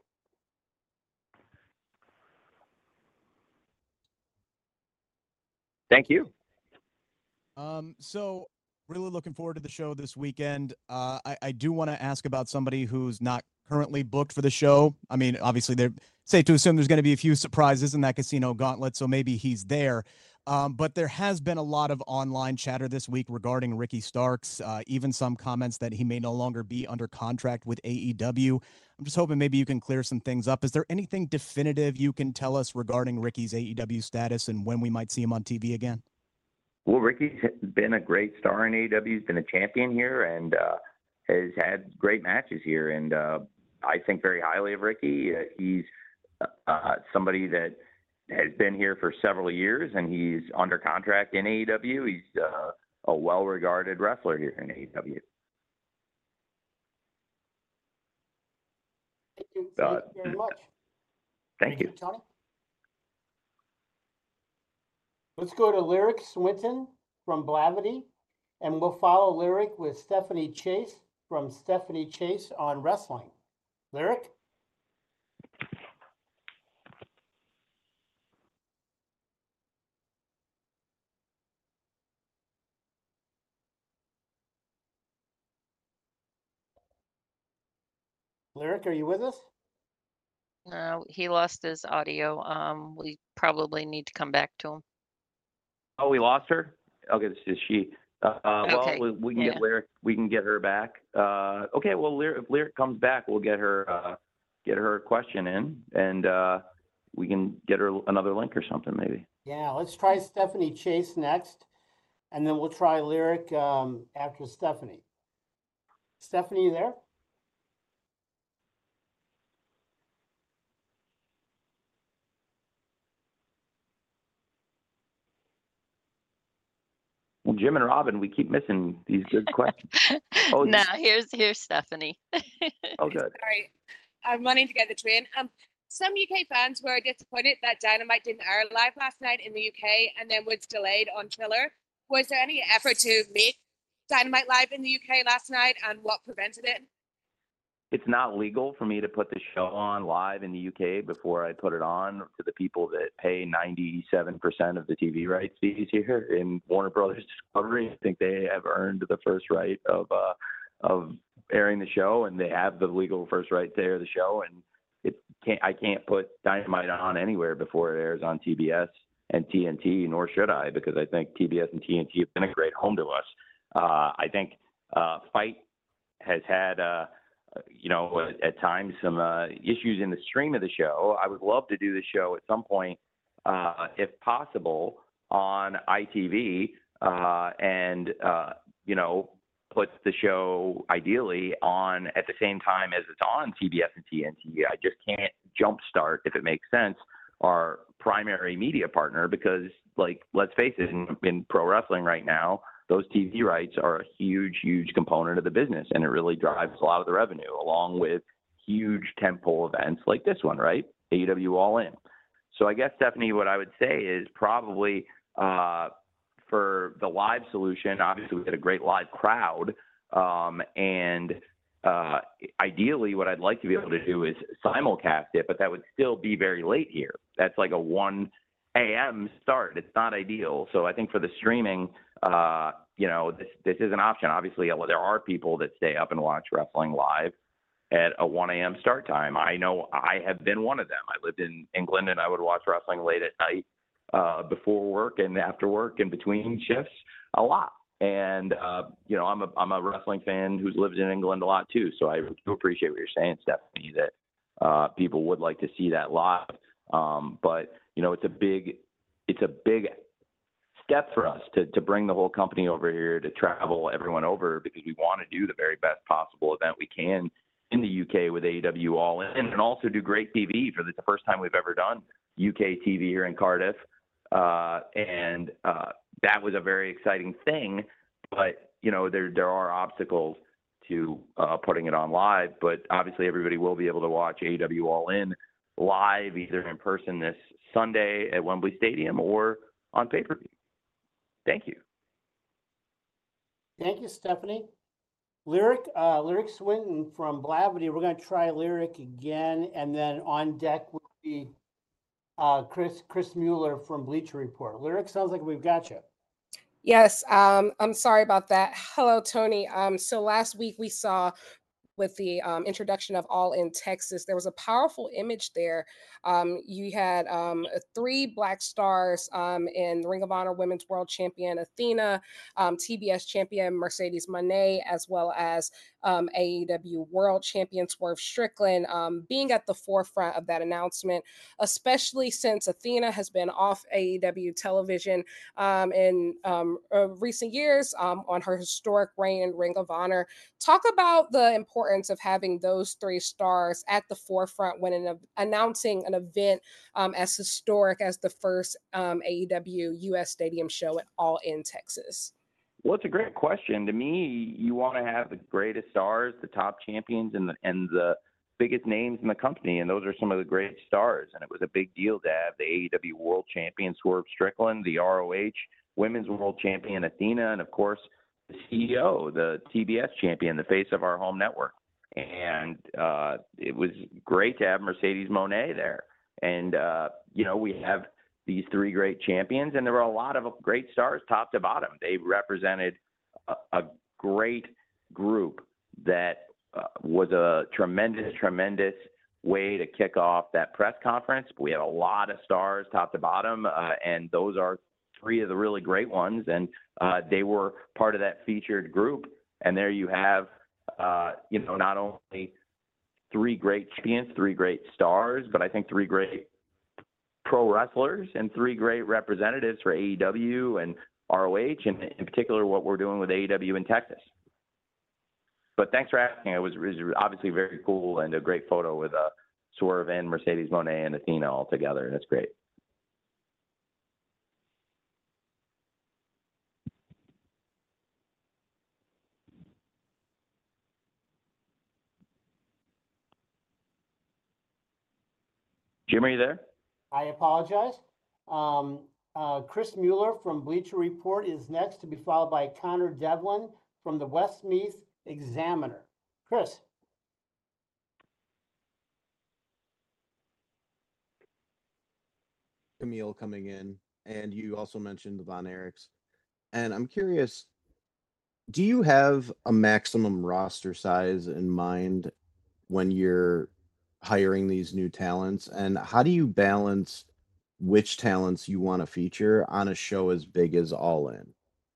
Speaker 3: Thank you.
Speaker 12: Um, so really looking forward to the show this weekend. Uh, I, I do want to ask about somebody who's not currently booked for the show. I mean, obviously, they're safe to assume there's going to be a few surprises in that Casino Gauntlet, so maybe he's there. Um, but there has been a lot of online chatter this week regarding Ricky Starks, uh, even some comments that he may no longer be under contract with A E W. I'm just hoping maybe you can clear some things up. Is there anything definitive you can tell us regarding Ricky's A E W status and when we might see him on T V again?
Speaker 3: Well, Ricky's been a great star in A E W. He's been a champion here and uh, has had great matches here. And uh, I think very highly of Ricky. Uh, he's uh, somebody that has been here for several years, and he's under contract in A E W. He's uh, a well-regarded wrestler here in A E W.
Speaker 2: Thank you, thank
Speaker 3: Uh,
Speaker 2: you very much.
Speaker 3: Thank you.
Speaker 2: Tony. Let's go to Lyric Swinton from Blavity, and we'll follow Lyric with Stephanie Chase from Stephanie Chase on Wrestling. Lyric? Lyric, are you with us?
Speaker 4: No, he lost his audio. Um, we probably need to come back to him.
Speaker 3: Oh, we lost her? Okay, this is she. Uh, well,
Speaker 4: Okay,
Speaker 3: we, we can
Speaker 4: yeah.
Speaker 3: get Lyric. We can get her back. Uh, okay. Well, Lyric, if Lyric comes back, we'll get her uh, get her a question in, and uh, we can get her another link or something, maybe.
Speaker 2: Yeah, let's try Stephanie Chase next, and then we'll try Lyric um, after Stephanie. Stephanie, you there?
Speaker 3: Well, Jim and Robin, we keep missing these good questions. Oh,
Speaker 4: No, here's here's Stephanie.
Speaker 3: oh, good.
Speaker 13: Sorry, I'm running to get the train. Um, some U K fans were disappointed that Dynamite didn't air live last night in the U K and then was delayed on Triller. Was there any effort to make Dynamite live in the U K last night, and what prevented it?
Speaker 3: It's not legal for me to put the show on live in the U K before I put it on to the people that pay ninety-seven percent of the T V rights fees here in Warner Brothers Discovery. I think they have earned the first right of uh, of airing the show, and they have the legal first right to air the show. And it can't, I can't put Dynamite on anywhere before it airs on T B S and T N T, nor should I, because I think T B S and T N T have been a great home to us. Uh, I think uh, Fight has had. Uh, you know, at, at times some uh, issues in the stream of the show. I would love to do the show at some point, uh, if possible, on I T V uh, and, uh, you know, put the show ideally on at the same time as it's on T B S and T N T. I just can't jumpstart, if it makes sense, our primary media partner because, like, let's face it, in, in pro wrestling right now, those T V rights are a huge, huge component of the business, and it really drives a lot of the revenue, along with huge tentpole events like this one, right? A E W All In. So I guess, Stephanie, what I would say is probably uh, for the live solution, obviously we had a great live crowd, um, and uh, ideally what I'd like to be able to do is simulcast it, but that would still be very late here. That's like a one a m start. It's not ideal. So I think for the streaming, uh, you know, this this is an option. Obviously, there are people that stay up and watch wrestling live at a one a m start time. I know I have been one of them. I lived in England, and I would watch wrestling late at night uh, before work and after work and between shifts a lot. And, uh, you know, I'm a I'm a wrestling fan who's lived in England a lot, too. So I do appreciate what you're saying, Stephanie, that uh, people would like to see that live. Um, but, you know, it's a big it's a big step for us to, to bring the whole company over here, to travel everyone over, because we want to do the very best possible event we can in the U K with A E W All In, and also do great T V for the, the first time we've ever done U K T V here in Cardiff. Uh, and uh, that was a very exciting thing, but, you know, there, there are obstacles to uh, putting it on live, but obviously everybody will be able to watch A E W All In live, either in person this Sunday at Wembley Stadium or on pay-per-view. Thank you.
Speaker 2: Thank you, Stephanie. Lyric, uh, Lyric Swinton from Blavity. We're going to try Lyric again, and then on deck will be uh, Chris Chris Mueller from Bleacher Report. Lyric, sounds like we've got you.
Speaker 14: Yes, um, I'm sorry about that. Hello, Tony. Um, so last week we saw with the um, introduction of All In Texas, there was a powerful image there. Um, you had um, three Black stars um, in Ring of Honor Women's World Champion Athena, um, T B S Champion Mercedes Moné, as well as um, A E W World Champion Swerve Strickland um, being at the forefront of that announcement, especially since Athena has been off A E W television um, in um, uh, recent years um, on her historic reign in Ring of Honor. Talk about the importance of having those three stars at the forefront when an, announcing an event um, as historic as the first um, A E W U S Stadium show at All In Texas.
Speaker 3: Well, it's a great question. To me, you want to have the greatest stars, the top champions, and the, and the biggest names in the company, and those are some of the great stars. And it was a big deal to have the A E W World Champion Swerve Strickland, the R O H Women's World Champion Athena, and of course the C E O, the T B S champion, the face of our home network. And uh, it was great to have Mercedes Moné there. And, uh, you know, we have these three great champions, and there were a lot of great stars top to bottom. They represented a, a great group that uh, was a tremendous, tremendous way to kick off that press conference. We had a lot of stars top to bottom, uh, and those are three of the really great ones, and uh, they were part of that featured group. And there you have, uh, you know, not only three great champions, three great stars, but I think three great pro wrestlers and three great representatives for A E W and R O H, and in particular what we're doing with A E W in Texas. But thanks for asking. It was, it was obviously very cool and a great photo with uh, Swerve and Mercedes Moné and Athena all together. That's great. Jim, are you there?
Speaker 2: I apologize. Um, uh, Chris Mueller from Bleacher Report is next, to be followed by Connor Devlin from the Westmeath Examiner. Chris.
Speaker 15: Camille coming in, and you also mentioned the Von Erichs. And I'm curious, do you have a maximum roster size in mind when you're hiring these new talents? And how do you balance which talents you want to feature on a show as big as All In?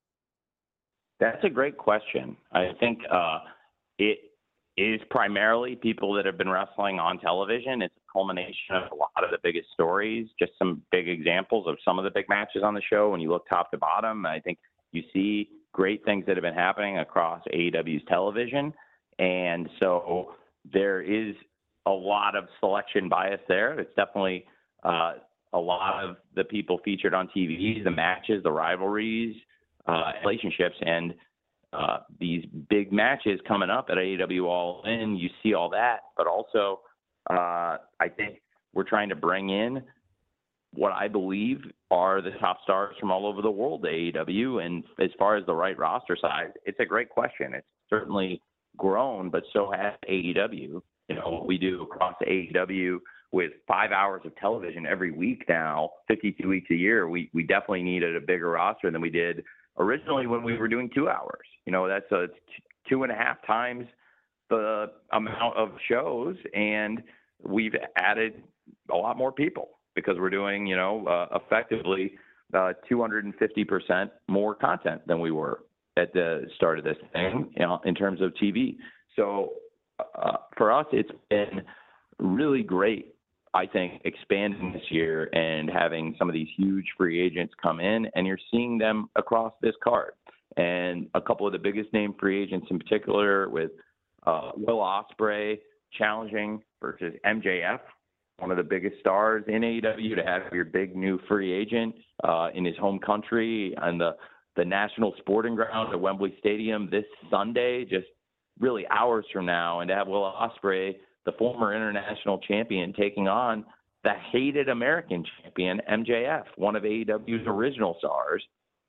Speaker 3: That's a great question. I think uh, it is primarily people that have been wrestling on television. It's a culmination of a lot of the biggest stories, just some big examples of some of the big matches on the show. When you look top to bottom, I think you see great things that have been happening across A E W's television. And so there is a lot of selection bias there. It's definitely uh, a lot of the people featured on T V, the matches, the rivalries, uh, relationships, and uh, these big matches coming up at A E W All In. You see all that, but also uh, I think we're trying to bring in what I believe are the top stars from all over the world to A E W. And as far as the right roster size, it's a great question. It's certainly grown, but so has A E W. You know, what we do across A E W with five hours of television every week now, fifty-two weeks a year, we, we definitely needed a bigger roster than we did originally when we were doing two hours. You know, that's a t- two and a half times the amount of shows, and we've added a lot more people because we're doing, you know, uh, effectively uh, two hundred fifty percent more content than we were at the start of this thing, you know, in terms of T V. So uh, for us, it's been really great, I think, expanding this year and having some of these huge free agents come in, and you're seeing them across this card. And a couple of the biggest name free agents in particular, with uh, Will Ospreay challenging versus M J F, one of the biggest stars in A E W, to have your big new free agent uh, in his home country on the, the National Sporting Ground at Wembley Stadium this Sunday, just really hours from now, and to have Will Ospreay, the former international champion, taking on the hated American champion, M J F, one of A E W's original stars.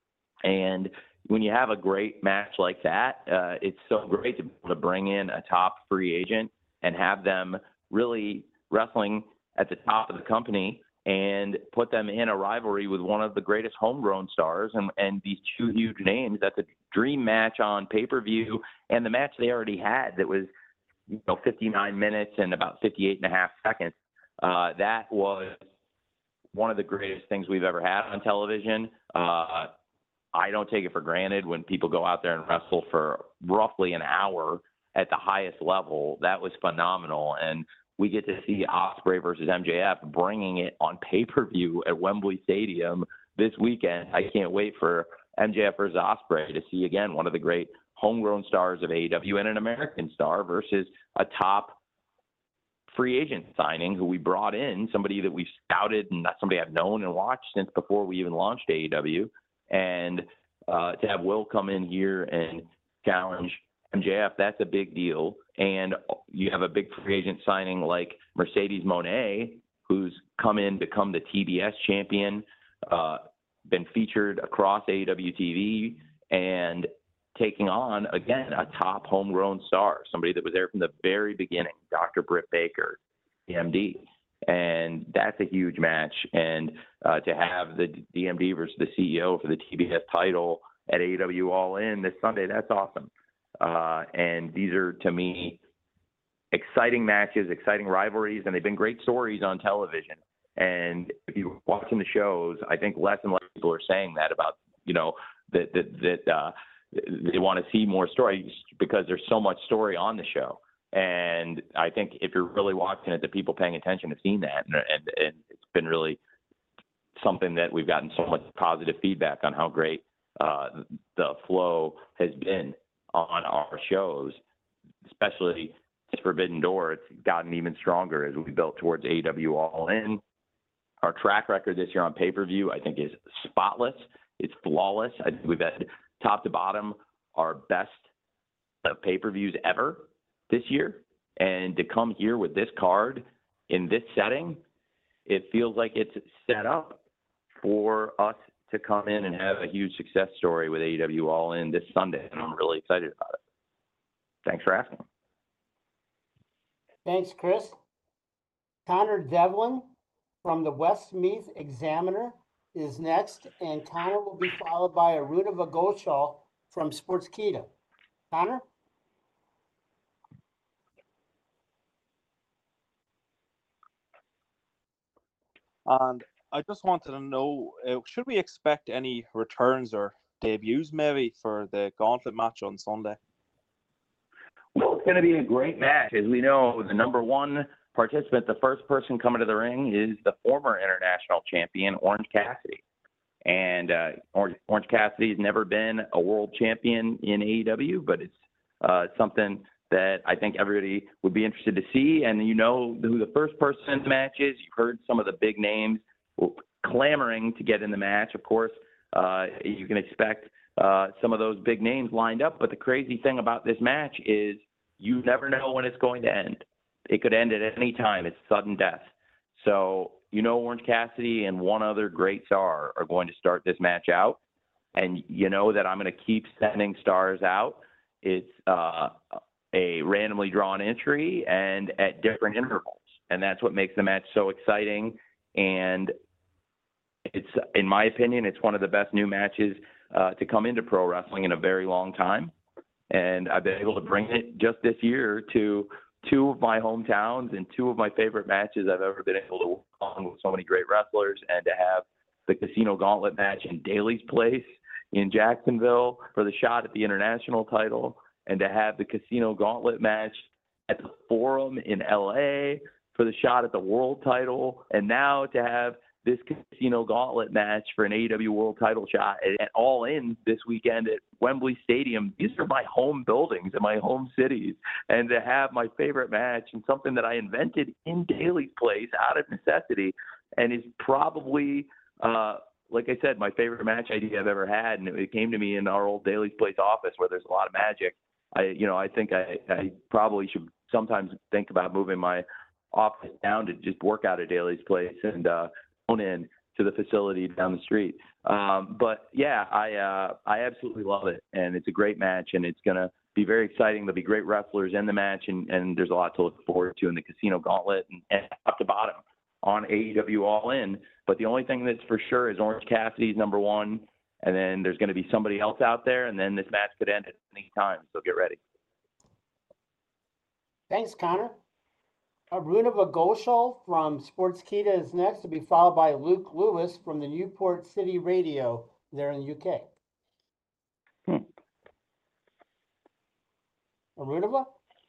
Speaker 3: And when you have a great match like that, uh, it's so great to be able to bring in a top free agent and have them really wrestling at the top of the company and put them in a rivalry with one of the greatest homegrown stars and, and these two huge names. That's a dream match on pay-per-view, and the match they already had that was, you know, fifty-nine minutes and about fifty-eight and a half seconds. Uh, that was one of the greatest things we've ever had on television. Uh, I don't take it for granted when people go out there and wrestle for roughly an hour at the highest level. That was phenomenal. And we get to see Ospreay versus M J F bringing it on pay-per-view at Wembley Stadium this weekend. I can't wait for M J F versus Ospreay to see, again, one of the great homegrown stars of A E W and an American star versus a top free agent signing who we brought in, somebody that we've scouted and not somebody I've known and watched since before we even launched A E W. And uh, to have Will come in here and challenge M J F, that's a big deal. And you have a big free agent signing like Mercedes Moné, who's come in to become the T B S champion, uh, been featured across A E W T V, and taking on, again, a top homegrown star, somebody that was there from the very beginning, Doctor Britt Baker, D M D. And that's a huge match. And uh, to have the D M D versus the C E O for the T B S title at A E W All In this Sunday, that's awesome. Uh, and these are, to me, exciting matches, exciting rivalries, and they've been great stories on television. And if you're watching the shows, I think less and less people are saying that about, you know, that that that uh, they want to see more stories because there's so much story on the show. And I think if you're really watching it, the people paying attention have seen that, and and, and it's been really something that we've gotten so much positive feedback on how great uh, the flow has been on our shows, especially Forbidden Door. It's gotten even stronger as we built towards A E W All In. Our track record this year on pay-per-view, I think, is spotless. It's flawless. I think we've had top to bottom our best uh, pay-per-views ever this year. And to come here with this card in this setting, it feels like it's set up for us to come in and have a huge success story with A E W All In this Sunday. And I'm really excited about it. Thanks for asking.
Speaker 2: Thanks, Chris. Connor Devlin from the Westmeath Examiner is next, and Connor will be followed by Aruna Vagoshal from Sportskeeda. Connor?
Speaker 16: And I just wanted to know, uh, should we expect any returns or debuts maybe for the gauntlet match on Sunday?
Speaker 3: Well, it's going to be a great match. As we know, the number one participant, the first person coming to the ring, is the former international champion, Orange Cassidy. And uh, Orange, Orange Cassidy has never been a world champion in A E W, but it's uh, something that I think everybody would be interested to see. And you know who the first person in the match is. You've heard some of the big names clamoring to get in the match. Of course, uh, you can expect uh, some of those big names lined up. But the crazy thing about this match is you never know when it's going to end. It could end at any time. It's sudden death. So, you know, Orange Cassidy and one other great star are going to start this match out. And you know that I'm going to keep sending stars out. It's uh, a randomly drawn entry and at different intervals. And that's what makes the match so exciting. And it's, in my opinion, it's one of the best new matches uh, to come into pro wrestling in a very long time. And I've been able to bring it just this year to two of my hometowns and two of my favorite matches I've ever been able to work on with so many great wrestlers, and to have the Casino Gauntlet match in Daly's Place in Jacksonville for the shot at the international title, and to have the Casino Gauntlet match at the Forum in L A for the shot at the world title, and now to have this Casino Gauntlet match for an A E W world title shot at, at All In this weekend at Wembley Stadium. These are my home buildings and my home cities. And to have my favorite match and something that I invented in Daly's Place out of necessity, and is probably, uh, like I said, my favorite match idea I've ever had. And it, it came to me in our old Daly's Place office where there's a lot of magic. I, you know, I think I, I probably should sometimes think about moving my office down to just work out of Daly's Place and, uh, in to the facility down the street. Um, but yeah, I uh, I absolutely love it, and it's a great match, and it's gonna be very exciting. There'll be great wrestlers in the match, and, and there's a lot to look forward to in the Casino Gauntlet and, and top to bottom on A E W All In. But the only thing that's for sure is Orange Cassidy's number one, and then there's going to be somebody else out there, and then this match could end at any time. So get ready.
Speaker 2: Thanks, Connor. Aruna Vagoshal from Sportskeeda is next, to be followed by Luke Lewis from the Newport City Radio there in the U K.
Speaker 3: Hmm.
Speaker 2: Aruna?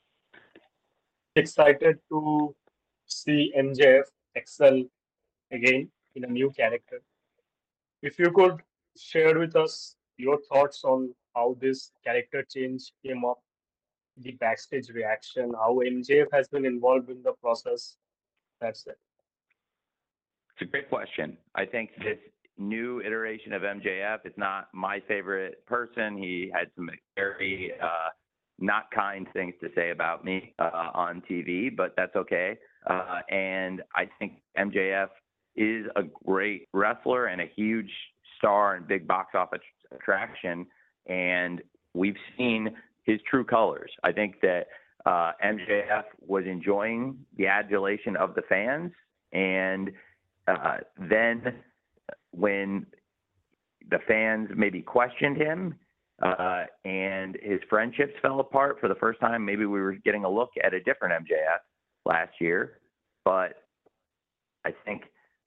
Speaker 17: Excited to see M J F excel again in a new character. If you could share with us your thoughts on how this character change came up, the backstage reaction, how M J F has been involved in the process. That's it.
Speaker 3: It's a great question. I think this new iteration of M J F is not my favorite person. He had some very uh, not kind things to say about me uh, on T V, but that's okay. Uh, and I think M J F is a great wrestler and a huge star and big box office attraction. And we've seen his true colors. I think that uh, M J F was enjoying the adulation of the fans. And uh, then when the fans maybe questioned him uh, and his friendships fell apart for the first time, maybe we were getting a look at a different M J F last year. But I think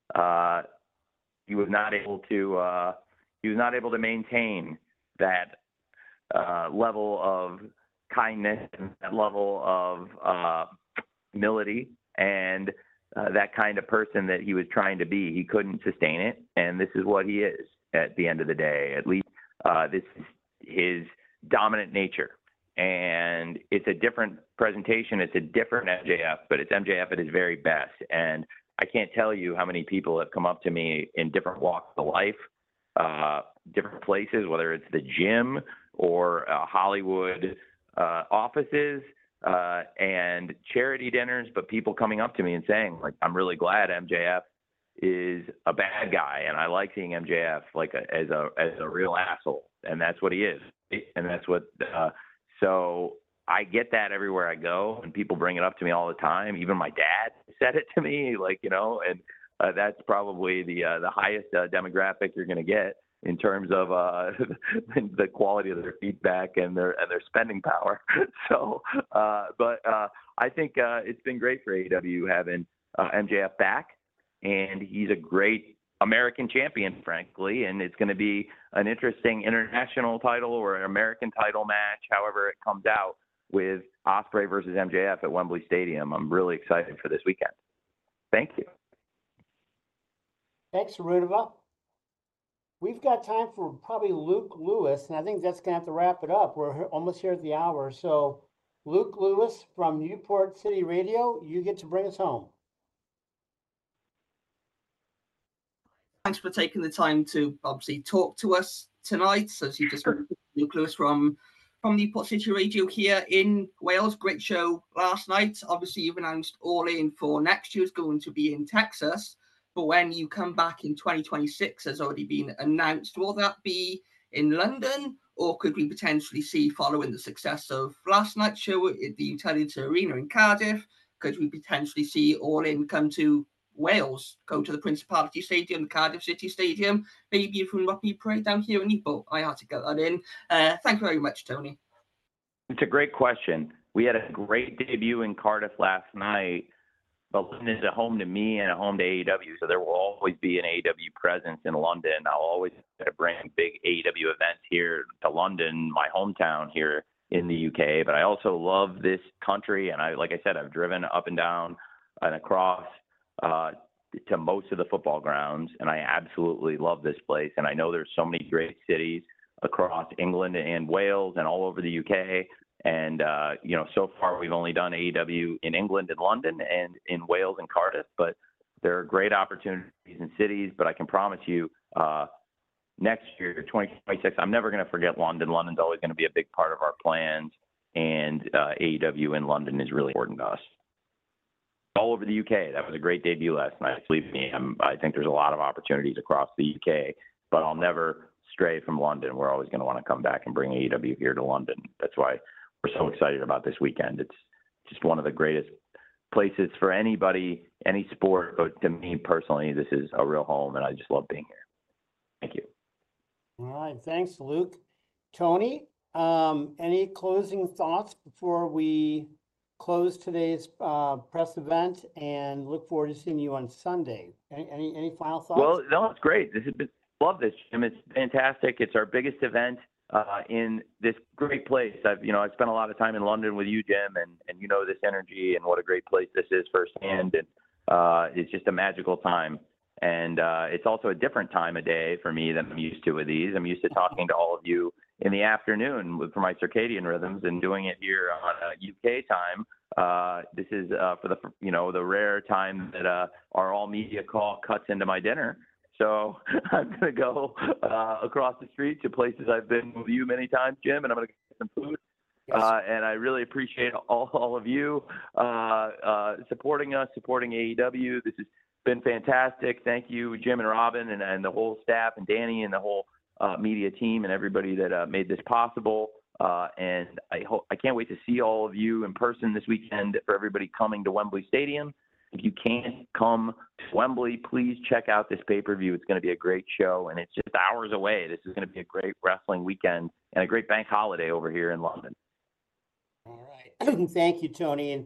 Speaker 3: uh, he was not able to uh, he was not able to maintain that uh, level of kindness and that level of uh, humility and uh, that kind of person that he was trying to be. He couldn't sustain it, and this is what he is at the end of the day. At least uh, this is his dominant nature. And it's a different presentation. It's a different M J F, but it's M J F at his very best. And I can't tell you how many people have come up to me in different walks of life, uh, different places, whether it's the gym or uh, Hollywood uh, offices uh, and charity dinners, but people coming up to me and saying, like, I'm really glad M J F is a bad guy, and I like seeing M J F like a, as a as a real asshole, and that's what he is, and that's what. Uh, so I get that everywhere I go, and people bring it up to me all the time. Even my dad said it to me, like, you know, and uh, that's probably the uh, the highest uh, demographic you're going to get in terms of uh, the quality of their feedback and their and their spending power. So, uh, but uh, I think uh, it's been great for A E W having uh, M J F back. And he's a great American champion, frankly, and it's going to be an interesting international title or an American title match, however it comes out, with Ospreay versus M J F at Wembley Stadium. I'm really excited for this weekend. Thank you.
Speaker 2: Thanks, Rudova. We've got time for probably Luke Lewis, and I think that's going to have to wrap it up. We're almost here at the hour. So, Luke Lewis from Newport City Radio, you get to bring us home.
Speaker 18: Thanks for taking the time to obviously talk to us tonight. As you just heard, Luke Lewis from from Newport City Radio here in Wales. Great show last night. Obviously, you've announced All In for next year is going to be in Texas. But when you come back in twenty twenty-six, has already been announced. Will that be in London, or could we potentially see, following the success of last night's show at the Utility Arena in Cardiff, could we potentially see All In come to Wales, go to the Principality Stadium, the Cardiff City Stadium, maybe from Rugby Parade down here in Newport? I had to get that in. Uh, thank you very much, Tony.
Speaker 3: It's a great question. We had a great debut in Cardiff last night, but London is a home to me and a home to A E W, so there will always be an A E W presence in London. I'll always bring big A E W events here to London, my hometown here in the U K, but I also love this country, and I, like I said, I've driven up and down and across uh, to most of the football grounds, and I absolutely love this place. And I know there's so many great cities across England and Wales and all over the U K. And, uh, you know, so far we've only done A E W in England and London and in Wales and Cardiff, but there are great opportunities in cities. But I can promise you uh, next year, twenty twenty-six, I'm never going to forget London. London's always going to be a big part of our plans, and uh, A E W in London is really important to us. All over the U K. That was a great debut last night. Believe me, I'm, I think there's a lot of opportunities across the U K, but I'll never stray from London. We're always going to want to come back and bring A E W here to London. That's why we're so excited about this weekend. It's just one of the greatest places for anybody, any sport, but to me personally, this is a real home, and I just love being here. Thank you.
Speaker 2: All right. Thanks, Luke. Tony, um, any closing thoughts before we close today's uh, press event and look forward to seeing you on Sunday? Any any, any final thoughts?
Speaker 3: Well, no, it's great. This has been, love this, Jim. It's fantastic. It's our biggest event uh, in this great place. I've, you know, I've spent a lot of time in London with you, Jim, and, and you know this energy and what a great place this is firsthand. And uh, it's just a magical time. And uh, it's also a different time of day for me than I'm used to with these. I'm used to talking to all of you in the afternoon with, for my circadian rhythms, and doing it here on uh, U K time. Uh, this is uh, for the, you know, the rare time that uh, our all media call cuts into my dinner. So I'm going to go uh, across the street to places I've been with you many times, Jim, and I'm going to get some food. Yes. Uh, and I really appreciate all, all of you uh, uh, supporting us, supporting A E W. This has been fantastic. Thank you, Jim and Robin, and, and the whole staff, and Danny, and the whole uh, media team, and everybody that uh, made this possible. Uh, and I hope I can't wait to see all of you in person this weekend. For everybody coming to Wembley Stadium, if you can't come to Wembley, please check out this pay-per-view. It's going to be a great show, and it's just hours away. This is going to be a great wrestling weekend and a great bank holiday over here in London.
Speaker 2: All right. Thank you, Tony. And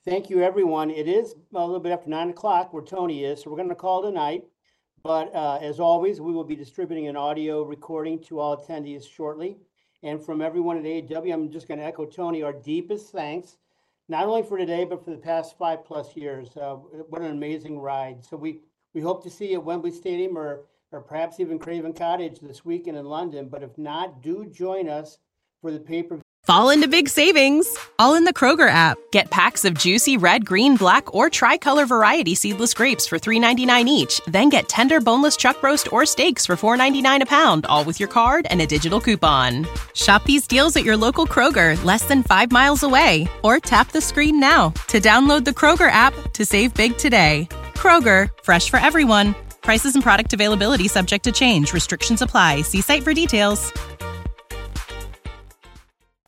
Speaker 2: Thank you, everyone. It is a little bit after nine o'clock where Tony is, so we're going to call tonight. But uh, as always, we will be distributing an audio recording to all attendees shortly. And from everyone at A E W, I'm just going to echo Tony, our deepest thanks, not only for today, but for the past five plus years. Uh, what an amazing ride. So we, we hope to see you at Wembley Stadium or, or perhaps even Craven Cottage this weekend in London. But if not, do join us for the pay-per-view.
Speaker 1: Fall into big savings, all in the Kroger app. Get packs of juicy red, green, black, or tricolor variety seedless grapes for three ninety-nine each. Then get tender boneless chuck roast or steaks for four ninety-nine a pound, all with your card and a digital coupon. Shop these deals at your local Kroger, less than five miles away. Or tap the screen now to download the Kroger app to save big today. Kroger, fresh for everyone. Prices and product availability subject to change. Restrictions apply. See site for details.